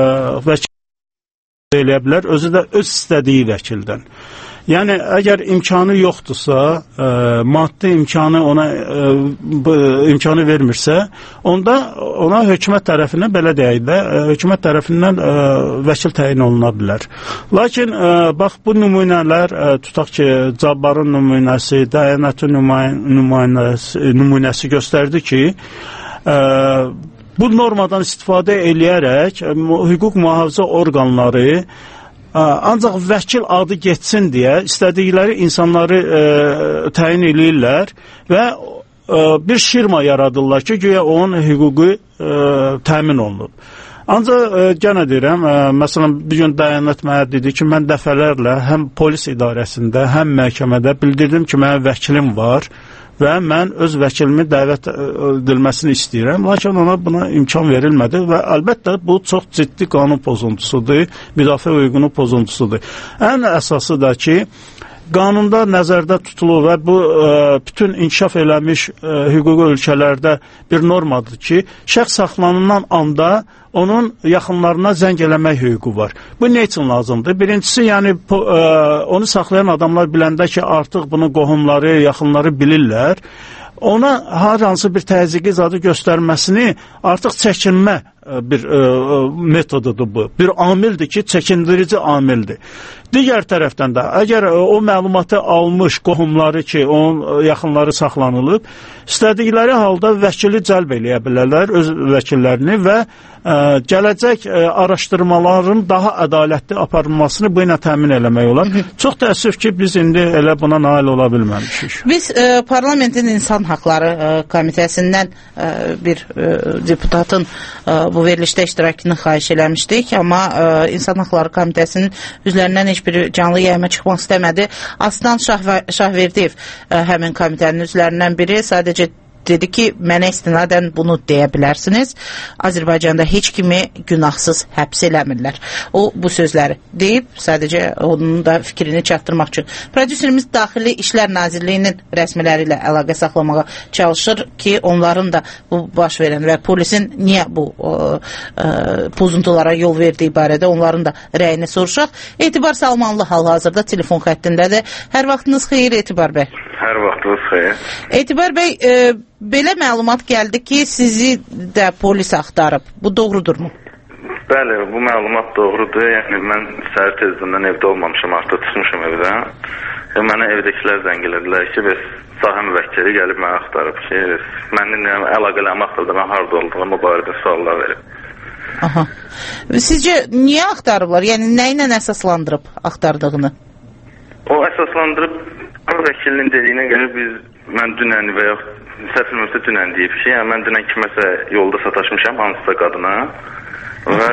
vəkil eləyə bilər, özü də öz istədiyi vəkildən. Yəni, əgər imkanı yoxdursa, ə, maddi imkanı ona ə, bu, imkanı vermirsə, onda ona hökumət tərəfindən, belə deyək də, hökumət tərəfindən ə, vəkil təyin oluna bilər. Lakin, ə, bax, bu nümunələr, ə, tutaq ki, Cabbarın nümunəsi, Dayanətin nümunəsi, nümunəsi göstərdi ki, ə, bu normadan istifadə eləyərək ə, hüquq mühafizə orqanları ancaq vəkil adı getsin deyə istədikləri insanları e, təyin eləyirlər və e, bir şirma yaradırlar ki, güya onun hüququ e, təmin olunub. Ancaq e, gənə deyirəm, e, məsələn, bir gün Dayanət mənə dedi ki, mən dəfələrlə həm polis idarəsində, həm məhkəmədə bildirdim ki, mənim vəkilim var və mən öz vəkilimi dəvət edilməsini istəyirəm. Lakin ona buna imkan verilmədi və əlbəttə bu çox ciddi qanun pozuntusudur, müdafiə hüququnun pozuntusudur. Ən əsası da ki, qanunda nəzərdə tutulur və bu ə, bütün inkişaf eləmiş ə, hüquqi ölkələrdə bir normadır ki, şəxs saxlanılan anda onun yaxınlarına zəng eləmək hüququ var. Bu nə üçün lazımdır? Birincisi, yəni po, ə, onu saxlayan adamlar biləndə ki, artıq bunu qohumları, yaxınları bilirlər, ona hər hansı bir təzyiqi zadı göstərməsini artıq çəkinmə bir ə, metodudur bu. Bir amildir ki, çəkindirici amildir. Digər tərəfdən də, əgər o məlumatı almış qohumları ki, onun yaxınları saxlanılıb, istədikləri halda vəkili cəlb eləyə bilərlər, öz vəkillərini və ə, gələcək ə, araşdırmaların daha ədalətli aparılmasını bu ilə təmin eləmək olar. Çox təəssüf ki, biz indi elə buna nail ola bilməmişik. Biz ə, Parlamentin İnsan Haqları ə, Komitəsindən ə, bir ə, deputatın ə, bu verilişdə iştirakını xahiş eləmişdik, amma ə, İnsan Haqları Komitəsinin üzlərindən heç biri canlı yayıma çıxmaq istəmədi. Aslan Şahverdiyev ə, həmin komitənin üzlərindən biri sadəcə dedi ki, mənə istinadən bunu deyə bilərsiniz. Azərbaycanda heç kimi günahsız həbs eləmirlər. O, bu sözləri deyib, sadəcə onun da fikrini çatdırmaq üçün. Prodüserimiz Daxili İşlər Nazirliyinin rəsmiləri ilə əlaqə saxlamağa çalışır ki, onların da bu baş verən və polisin niyə bu o, ə, pozuntulara yol verdiyi barədə onların da rəyini soruşaq. Etibar Salmanlı hal-hazırda telefon xəttindədir. Hər vaxtınız xeyir, Etibar bəy. Hər vaxtınız xeyir. Etibar bəy, e, belə məlumat gəldi ki, sizi də polis axtarıb. Bu doğrudurmu? Bəli, bu məlumat doğrudur. Yəni, mən səhər tezdən evdə olmamışam, artıq çıxmışam evdən. Mənə evdəkilər zəng elədilər ki, bəs sahə müvəkkili gəlib mənə axtarıb ki, mənimlə əlaqələrini axtardı, mən harada olduğumu barədə suallar verib. Aha. Sizcə niyə axtarıblar? Yəni nə ilə əsaslandırıb axtardığını? O əsaslandırıb vəkilinin dediyinə görə biz mən dünən və ya səhv bilmirəmsə dünən deyib ki, yəni mən dünən kiməsə yolda sataşmışam hansısa qadına və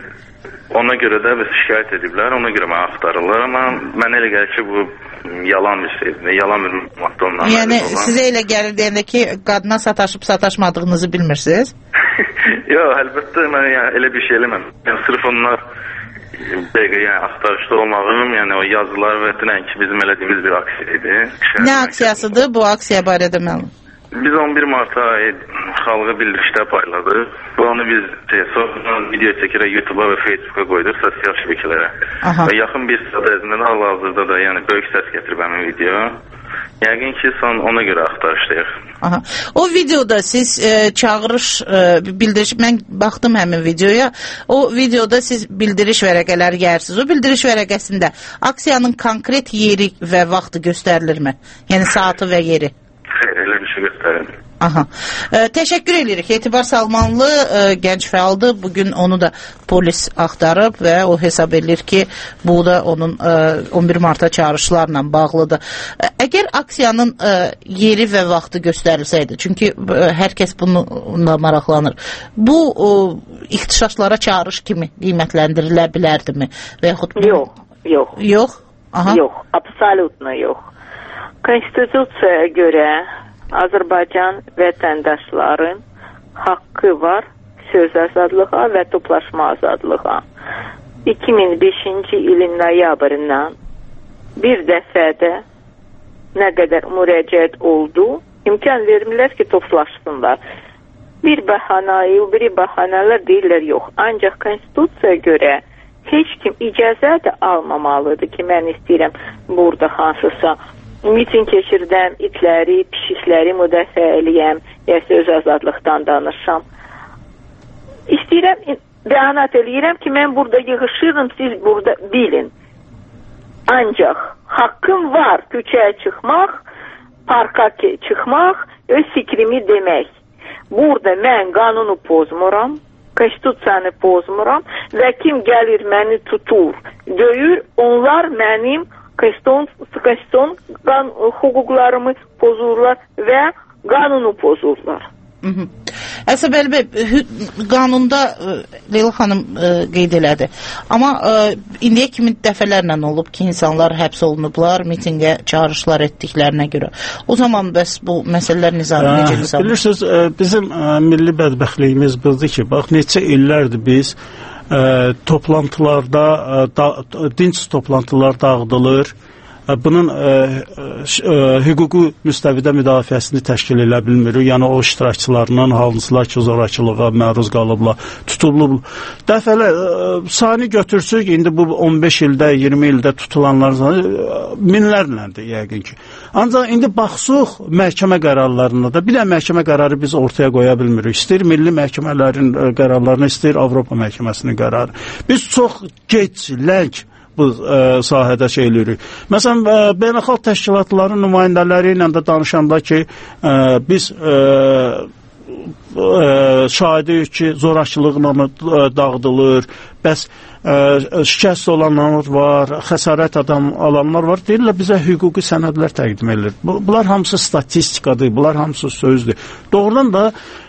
ona görə də biz şikayət ediblər, ona görə mənə axtarırlar, amma mənə elə gəlir ki, bu yalan bir şeydir, yalan bir maddə ondan. Yəni sizə elə gəlir deyəndə ki, qadına sataşıb sataşmadığınızı bilmirsiniz? Yox, əlbəttə mən yəni, elə bir şey eləməm. Yəni sırf onlar dəqiqə yəni axtarışda olmağım, yəni o yazılar və dünən ki, bizim elədiyimiz bir aksiya idi. Nə aksiyasıdır bu aksiya barədə məlum? Biz on bir marta xalqa bildirişdə payladıq. Bu onu biz sonra video çəkərək YouTube-a və Facebook-a qoyduq sosial şəbəkələrə. Və yaxın bir saat ərzində də hal-hazırda da yəni böyük səs gətirib həmin video. Yəqin ki, son ona görə axtarışdayıq. Aha. O videoda siz e, çağırış e, bildiriş, mən baxdım həmin videoya. O videoda siz bildiriş vərəqələri gəyirsiniz. O bildiriş vərəqəsində aksiyanın konkret yeri və vaxtı göstərilirmi? Yəni saatı və yeri? Xeyr, elə bir şey göstərin. Aha. E, təşəkkür edirik. Etibar Salmanlı e, gənc fəaldır. Bugün onu da polis axtarıb və o hesab edir ki, bu da onun e, on bir marta çağırışlarla bağlıdır. E, əgər aksiyanın e, yeri və vaxtı göstərilsəydi, çünki e, hər kəs bununla maraqlanır, bu e, ixtişaşlara çağırış kimi qiymətləndirilə bilərdimi? Və yaxud bu... Yox, yox. Yox? Aha. Yox, absolutno yox. Konstitusiyaya görə Azərbaycan vətəndaşların haqqı var söz azadlığa və toplaşma azadlığa. iki min beşinci ilin noyabrından bir dəfədə nə qədər müraciət oldu, imkan vermirlər ki, toplaşsınlar. Bir bəhanayı, bir bəhanələr deyirlər yox. Ancaq konstitusiyaya görə heç kim icazə də almamalıdır ki, mən istəyirəm burada hansısa miting keçirdən, itləri, pişikləri müdafiə eləyəm, ya söz azadlıqdan danışam. İstəyirəm, bəyanat eləyirəm ki, mən burada yığışırım, siz burada bilin. Ancaq haqqım var küçəyə çıxmaq, parka çıxmaq, öz fikrimi demək. Burada mən qanunu pozmuram, konstitusiyanı pozmuram və kim gəlir məni tutur, döyür, onlar mənim konstitusiyon hüquqlarımı pozurlar və qanunu pozurlar. Əsəb Əli bəy, qanunda Leyla xanım ə, qeyd elədi. Amma ə, indiyə kimi dəfələrlə olub ki, insanlar həbs olunublar, mitingə çağırışlar etdiklərinə görə. O zaman bəs bu məsələlər nizamı necə nizamı? Bilirsiniz, ə, bizim ə, milli bədbəxtliyimiz budur ki, bax, neçə illərdir biz ə, toplantılarda, ə, da, dinc toplantılar dağıdılır. Bunun ə, ə, hüquqi müstəvidə müdafiəsini təşkil edə bilmir. Yəni o iştirakçılarından hansılar ki, zorakılığa məruz qalıblar, tutulub. Dəfələ ə, sani götürsük, indi bu on beş ildə, iyirmi ildə tutulanların sayı minlərlədir yəqin ki. Ancaq indi baxsıq məhkəmə qərarlarına da, bir də məhkəmə qərarı biz ortaya qoya bilmirik. İstəyir milli məhkəmələrin qərarlarını, istəyir Avropa məhkəməsinin qərarı. Biz çox gec, ləng bu ə, sahədə şey eləyirik. Məsələn, ə, beynəlxalq təşkilatların nümayəndələri ilə də danışanda ki, ə, biz ə, ə, şahidiyik ki, zorakılıqla dağıdılır, bəs ə, şikəst olanlar var, xəsarət adam alanlar var, deyirlər bizə hüquqi sənədlər təqdim edilir. Bu, bunlar hamısı statistikadır, bunlar hamısı sözdür. Doğrudan da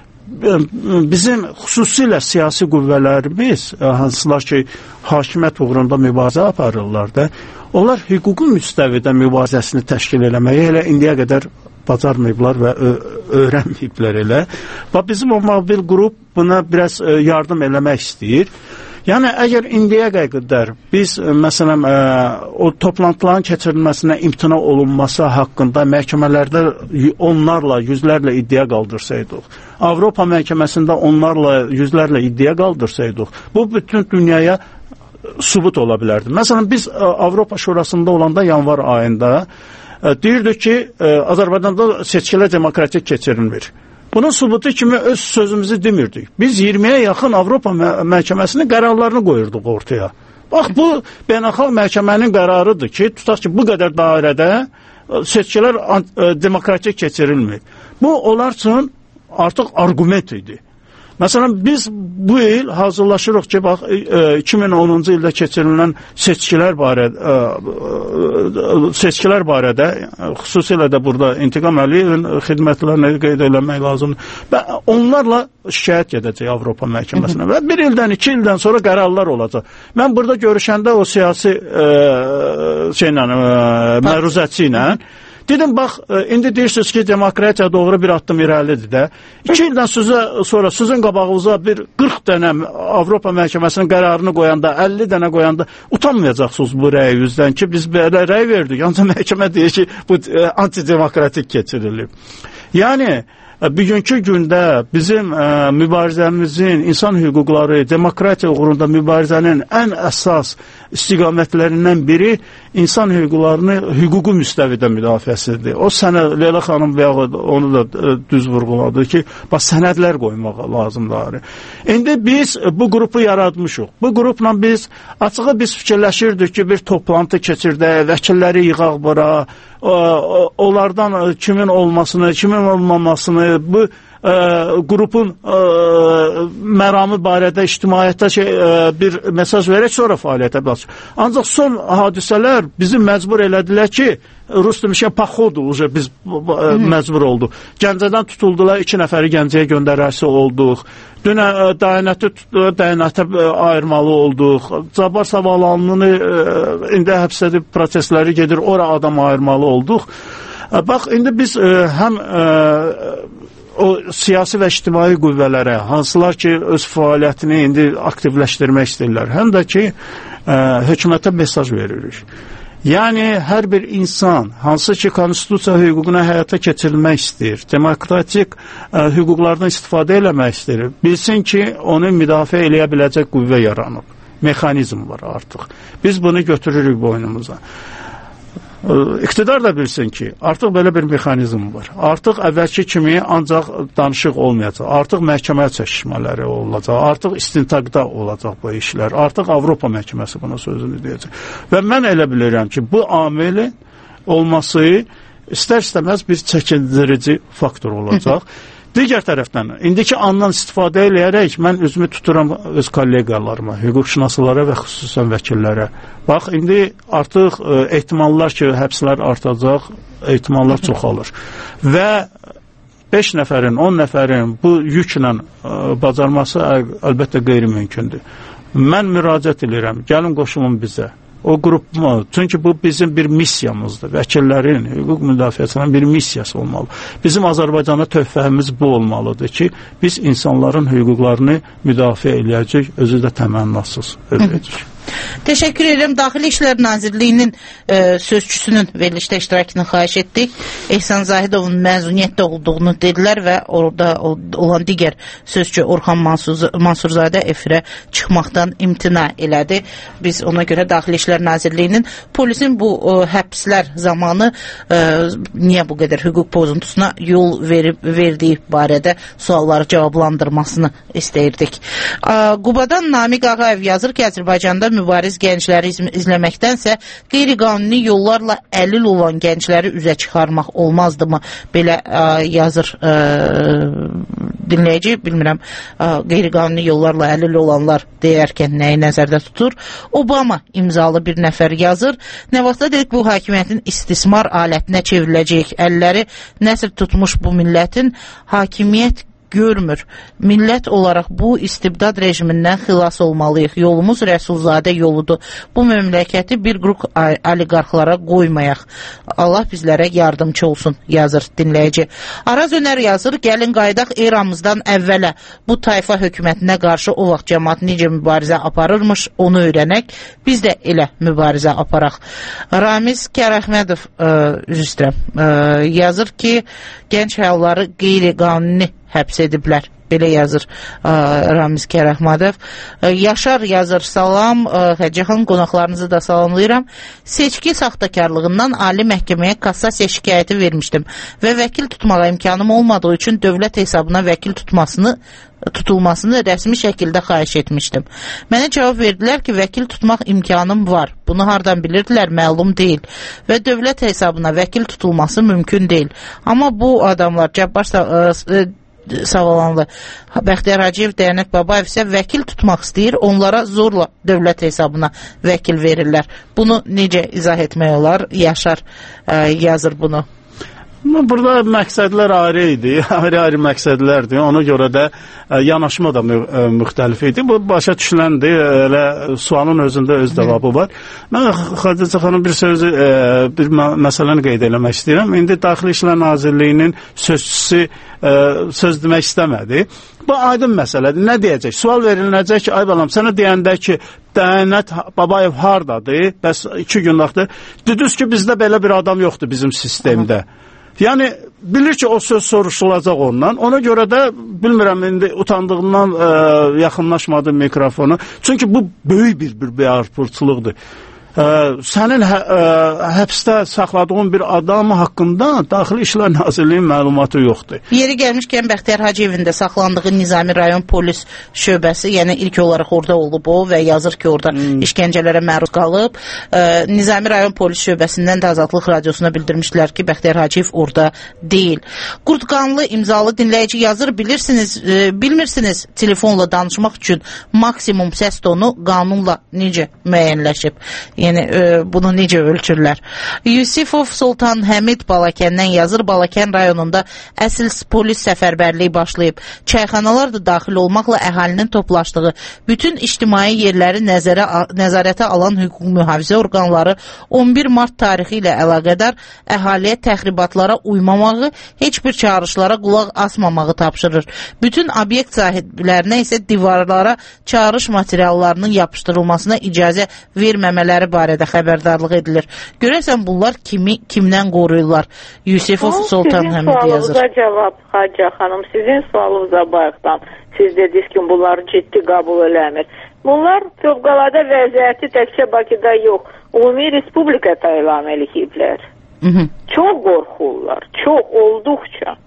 bizim xüsusilə siyasi qüvvələrimiz, hansılar ki, hakimiyyət uğrunda mübarizə aparırlar da, onlar hüquqi müstəvidə mübarizəsini təşkil eləməyi elə indiyə qədər bacarmayıblar və öyrənməyiblər elə. Və bizim o mobil qrup buna biraz yardım eləmək istəyir. Yəni, əgər indiyə qədər biz, məsələn, ə, o toplantıların keçirilməsinə imtina olunması haqqında məhkəmələrdə onlarla, yüzlərlə iddia qaldırsaydık, Avropa məhkəməsində onlarla, yüzlərlə iddia qaldırsaydık, bu bütün dünyaya sübut ola bilərdi. Məsələn, biz ə, Avropa Şurasında olanda yanvar ayında ə, deyirdik ki, ə, Azərbaycanda seçkilə demokratik keçirilmir. Bunun sübutu kimi öz sözümüzü demirdik. Biz iyirmiyə yaxın Avropa məhkəməsinin qərarlarını qoyurduq ortaya. Bax, bu beynəlxalq məhkəmənin qərarıdır ki, tutaq ki, bu qədər dairədə seçkilər demokratik keçirilmir. Bu, onlar üçün artıq arqument idi. Məsələn, biz bu il hazırlaşırıq ki, bax, iki min onuncu ildə keçirilən seçkilər barədə, seçkilər barədə, xüsusilə də burada İntiqam Əliyevin xidmətlərini qeyd eləmək lazımdır. Və onlarla şikayət edəcək Avropa məhkəməsinə və bir ildən, iki ildən sonra qərarlar olacaq. Mən burada görüşəndə o siyasi şeylə, məruzətçi ilə dedim, bax, indi deyirsiniz ki, demokratiya doğru bir addım irəlidir də. İki ildən sizə, sonra sizin qabağınıza bir qırx dənə Avropa məhkəməsinin qərarını qoyanda, əlli dənə qoyanda utanmayacaqsınız bu rəyinizdən ki, biz belə rəy verdik. Ancaq məhkəmə deyir ki, bu antidemokratik keçirilib. Yəni, bugünkü gündə bizim ə, mübarizəmizin, insan hüquqları, demokratiya uğrunda mübarizənin ən əsas istiqamətlərindən biri insan hüquqlarını hüquqi müstəvidə müdafiəsidir. O sənə, Leyla xanım və onu da ə, düz vurğuladı ki, bax, sənədlər qoymaq lazımdır. İndi biz bu qrupu yaratmışıq. Bu qrupla biz, açığı biz fikirləşirdik ki, bir toplantı keçirdək, vəkilləri yığaq bura, onlardan kimin olmasını, kimin olmamasını, bu ə, qrupun ə, məramı barədə ictimaiyyətə şey, ə, bir mesaj verək, sonra fəaliyyətə başlayır. Ancaq son hadisələr bizi məcbur elədilər ki, Rus demişkən paxodu, biz ə, məcbur olduq. Gəncədən tutuldular, iki nəfəri Gəncəyə göndərərsi olduq. Dünə dayanətə, dayanətə ayırmalı olduq. Cabbar Savalanını indi həbsədə prosesləri gedir, ora adam ayırmalı olduq. Bax, indi biz ə, həm ə, o siyasi və ictimai qüvvələrə, hansılar ki, öz fəaliyyətini indi aktivləşdirmək istəyirlər, həm də ki, ə, hökumətə mesaj veririk. Yəni, hər bir insan, hansı ki, konstitusiya hüququna həyata keçirilmək istəyir, demokratik ə, hüquqlardan istifadə eləmək istəyir, bilsin ki, onu müdafiə eləyə biləcək qüvvə yaranıb. Mexanizm var artıq. Biz bunu götürürük boynumuza. İqtidar da bilsin ki, artıq belə bir mexanizm var. Artıq əvvəlki kimi ancaq danışıq olmayacaq. Artıq məhkəmə çəkişmələri olacaq. Artıq istintaqda olacaq bu işlər. Artıq Avropa məhkəməsi buna sözünü deyəcək. Və mən elə bilirəm ki, bu amilin olması istər-istəməz bir çəkindirici faktor olacaq. Digər tərəfdən, indiki andan istifadə eləyərək mən özümü tuturam öz kollegalarıma, hüquqşünaslara və xüsusən vəkillərə. Bax, indi artıq ə, ehtimallar ki, həbslər artacaq, ehtimallar çoxalır. Və beş nəfərin, on nəfərin bu yüklə ə, bacarması əl əlbəttə qeyri-mümkündür. Mən müraciət edirəm, gəlin qoşulun bizə. O qrupmu, çünki bu bizim bir missiyamızdır. Vəkillərin, hüquq müdafiəsinin bir missiyası olmalı. Bizim Azərbaycana töhfəmiz bu olmalıdır ki, biz insanların hüquqlarını müdafiə eləyəcək, özü də təmənnasız eləyəcək. Teşekkür ederim. Daxili İşlər Nazirliyinin e, sözçüsünün verilişdə iştirakını xahiş etdik. Ehsan Zahidovun məzuniyyətdə olduğunu dedilər və orada olan digər sözçü Orxan Mansur, Mansurzadə efirə çıxmaqdan imtina elədi. Biz ona görə Daxili İşlər Nazirliyinin polisin bu e, həbslər zamanı e, niyə bu qədər hüquq pozuntusuna yol verib, verdiyi barədə sualları cavablandırmasını istəyirdik. E, Qubadan Namiq Ağayev yazır ki, Azərbaycanda mübariz gəncləri iz izləməkdənsə qeyri-qanuni yollarla əlil olan gəncləri üzə çıxarmaq olmazdımı? Belə ə, yazır ə, dinləyici, bilmirəm, ə, qeyri-qanuni yollarla əlil olanlar deyərkən nəyi nəzərdə tutur? Obama imzalı bir nəfər yazır. Nə vaxtda dedik bu hakimiyyətin istismar alətinə çevriləcək, əlləri nəsr tutmuş bu millətin hakimiyyət görmür. Millət olaraq bu istibdad rejimindən xilas olmalıyıq. Yolumuz Rəsulzadə yoludur. Bu məmləkəti bir qrup oliqarxlara qoymayaq. Allah bizlərə yardımcı olsun, yazır dinləyici. Araz Önər yazır, gəlin qaydaq eramızdan əvvələ bu tayfa hökumətinə qarşı o vaxt cəmaat necə mübarizə aparırmış, onu öyrənək. Biz də elə mübarizə aparaq. Ramiz Kərəhmədov üzrə yazır ki, gənc həyalları qeyri-qanuni həbs ediblər. Belə yazır ə, Ramiz Kərəhmadov. Ə, Yaşar yazır, salam, Həcəxan qonaqlarınızı da salamlayıram. Seçki saxtakarlığından Ali məhkəməyə kassasiya şikayəti vermişdim və vəkil tutmağa imkanım olmadığı üçün dövlət hesabına vəkil tutmasını tutulmasını rəsmi şəkildə xahiş etmişdim. Mənə cavab verdilər ki, vəkil tutmaq imkanım var. Bunu hardan bilirdilər, məlum deyil. Və dövlət hesabına vəkil tutulması mümkün deyil. Amma bu adamlar, Cəbbar Savalanlı, Bəxtiyar Hacıyev, Dəyanət Babayev isə vəkil tutmaq istəyir, onlara zorla dövlət hesabına vəkil verirlər. Bunu necə izah etmək olar? Yaşar ə, yazır bunu. Burada məqsədlər ayrı idi, ayrı-ayrı məqsədlərdir. Ona görə də ə, yanaşma da mü ə, müxtəlif idi. Bu başa düşüləndir, elə sualın özündə öz cavabı var. Mən Xədicə xanım bir sözü, ə, bir məsələni qeyd eləmək istəyirəm. İndi Daxili İşlər Nazirliyinin sözçüsü ə, söz demək istəmədi. Bu aydın məsələdir. Nə deyəcək? Sual veriləcək ki, ay balam, sənə deyəndə ki, Dəyanət Babayev hardadır? Bəs iki gün vaxtı. Düdüz ki, bizdə belə bir adam yoxdur bizim sistemdə. Aha. Yəni, bilir ki, o söz soruşulacaq ondan. Ona görə də, bilmirəm, indi utandığından ə, yaxınlaşmadı mikrofonu. Çünki bu böyük bir bir biarpurçuluqdur. Ə, sənin hə, ə, həbsdə saxladığın bir adam haqqında Daxili İşlər Nazirliyinin məlumatı yoxdur. Yeri gəlmişkən Bəxtiyar Hacıyevin də saxlandığı Nizami rayon polis şöbəsi, yəni ilk olaraq orada olub o və yazır ki, orada hmm. işgəncələrə məruz qalıb. Ə, Nizami rayon polis şöbəsindən də Azadlıq Radiosuna bildirmişlər ki, Bəxtiyar Hacıyev orada deyil. Qurtqanlı imzalı dinləyici yazır, bilirsiniz, e, bilmirsiniz telefonla danışmaq üçün maksimum səs tonu qanunla necə müəyyənləşib? Yəni, e, bunu necə ölçürlər? Yusifov Sultan Həmid Balakəndən yazır, Balakən rayonunda əsl polis səfərbərliyi başlayıb. Çayxanalar da daxil olmaqla əhalinin toplaşdığı bütün ictimai yerləri nəzərə, nəzarətə alan hüquq mühafizə orqanları on bir mart tarixi ilə əlaqədar əhaliyə təxribatlara uymamağı, heç bir çağırışlara qulaq asmamağı tapşırır. Bütün obyekt sahiblərinə isə divarlara çağırış materiallarının yapışdırılmasına icazə verməmələri barədə xəbərdarlıq edilir. Görəsən bunlar kimi, kimdən qoruyurlar? Yusifov Sultan Həmid yazır. Sizin sualınıza cavab, Hacı xanım, sizin sualınıza bayaqdan siz dediniz ki, bunları ciddi qəbul eləmir. Bunlar fövqəladə vəziyyəti təkcə Bakıda yox, ümumi respublikada elan eləyiblər. Çox qorxurlar, çox olduqca.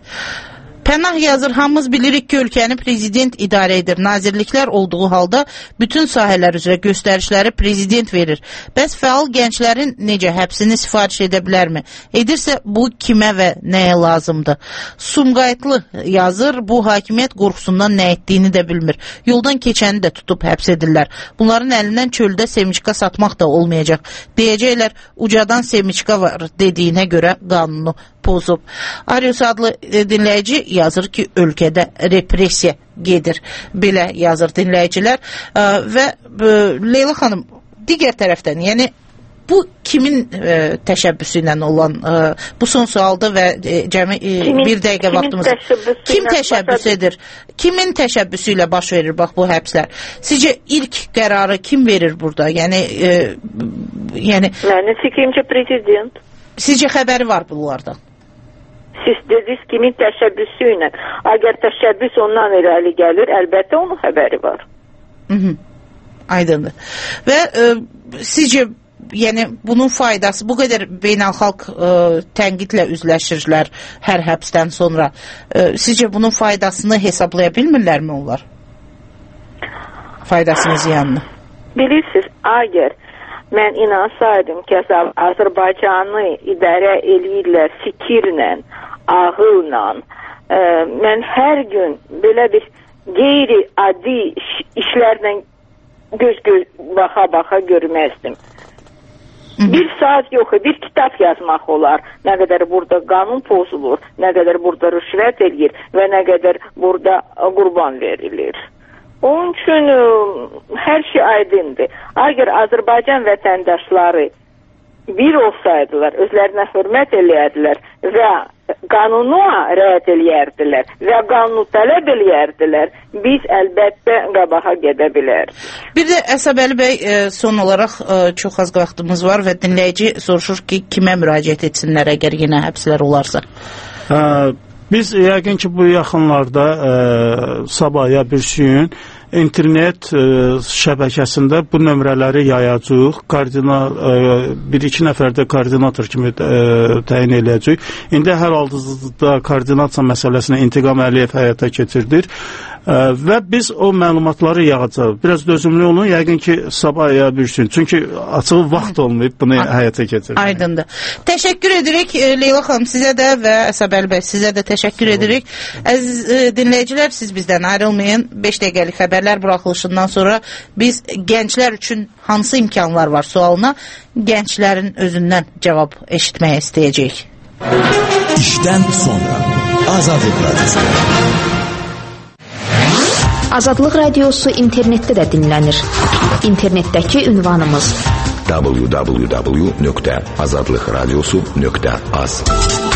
Pənah yazır, hamımız bilirik ki, ölkəni prezident idarə edir. Nazirliklər olduğu halda bütün sahələr üzrə göstərişləri prezident verir. Bəs fəal gənclərin necə həbsini sifariş edə bilərmi? Edirsə, bu kimə və nəyə lazımdır? Sumqayıtlı yazır, bu hakimiyyət qorxusundan nə etdiyini də bilmir. Yoldan keçəni də tutub həbs edirlər. Bunların əlindən çöldə semiçka satmaq da olmayacaq. Deyəcəklər, ucadan semiçka var dediyinə görə qanunu pozub. Arius adlı dinləyici yazır ki, ölkədə repressiya gedir. Belə yazır dinləyicilər. Və Leyla xanım, digər tərəfdən, yəni bu kimin e, təşəbbüsü ilə olan e, bu son sualda və e, cəmi e, kimin, bir dəqiqə vaxtımız. Kim təşəbbüs edir? Kimin təşəbbüsü ilə baş verir bax bu həbslər? Sizcə ilk qərarı kim verir burada? Yəni e, yəni Mənim fikrimcə prezident. Sizcə xəbəri var bunlardan? Siz dediniz kimin təşəbbüsü ilə. Əgər təşəbbüs ondan irəli gəlir, əlbəttə onun xəbəri var. Hı -hı. Aydındır. Və e, sizcə yəni bunun faydası, bu qədər beynəlxalq e, tənqidlə üzləşirlər hər həbsdən sonra. E, sizcə bunun faydasını hesablaya bilmirlərmi onlar? Faydasını, ziyanını? Bilirsiniz, əgər mən inansaydım ki, Azərbaycanı idarə eləyirlər fikirlə, ağılla, e, mən hər gün belə bir qeyri-adi iş, işlərlə göz-göz baxa-baxa görməzdim. Bir saat yox, bir kitab yazmaq olar. Nə qədər burada qanun pozulur, nə qədər burada rüşvət eləyir və nə qədər burada qurban verilir. Onun üçün hər şey aydındır. Əgər Azərbaycan vətəndaşları bir olsaydılar, özlərinə hörmət eləyərdilər və qanuna riayət eləyərdilər və qanunu tələb eləyərdilər, biz əlbəttə qabağa gedə bilərdik. Bir də Əsəbəli bəy, son olaraq çox az vaxtımız var və dinləyici soruşur ki, kimə müraciət etsinlər əgər yenə həbslər olarsa? Hə, Biz yəqin ki, bu yaxınlarda e, sabah ya bir gün internet e, şəbəkəsində bu nömrələri yayacaq, koordinat e, bir-iki nəfər də koordinator kimi e, təyin eləyəcək. İndi hər halda koordinasiya məsələsinə İntiqam Əliyev həyata keçirdir e, və biz o məlumatları yağacaq. Biraz dözümlü olun, yəqin ki, sabah ya bir gün. Çünki açığı vaxt olmayıb bunu həyata keçirmək. Aydındır. Təşəkkür edirik Leyla xanım sizə də və Əsəbəli bəy sizə də təşəkkür edirik. Əziz e, dinləyicilər, siz bizdən ayrılmayın. beş dəqiqəlik xəbərlər buraxılışından sonra biz gənclər üçün hansı imkanlar var sualına gənclərin özündən cavab eşitməyə istəyəcəyik. İşdən sonra Azadlıq Radyosu. Azadlıq Radiosu internetdə də dinlənir. İnternetdəki ünvanımız w w w nöqtə azadlıqradiosu nöqtə az.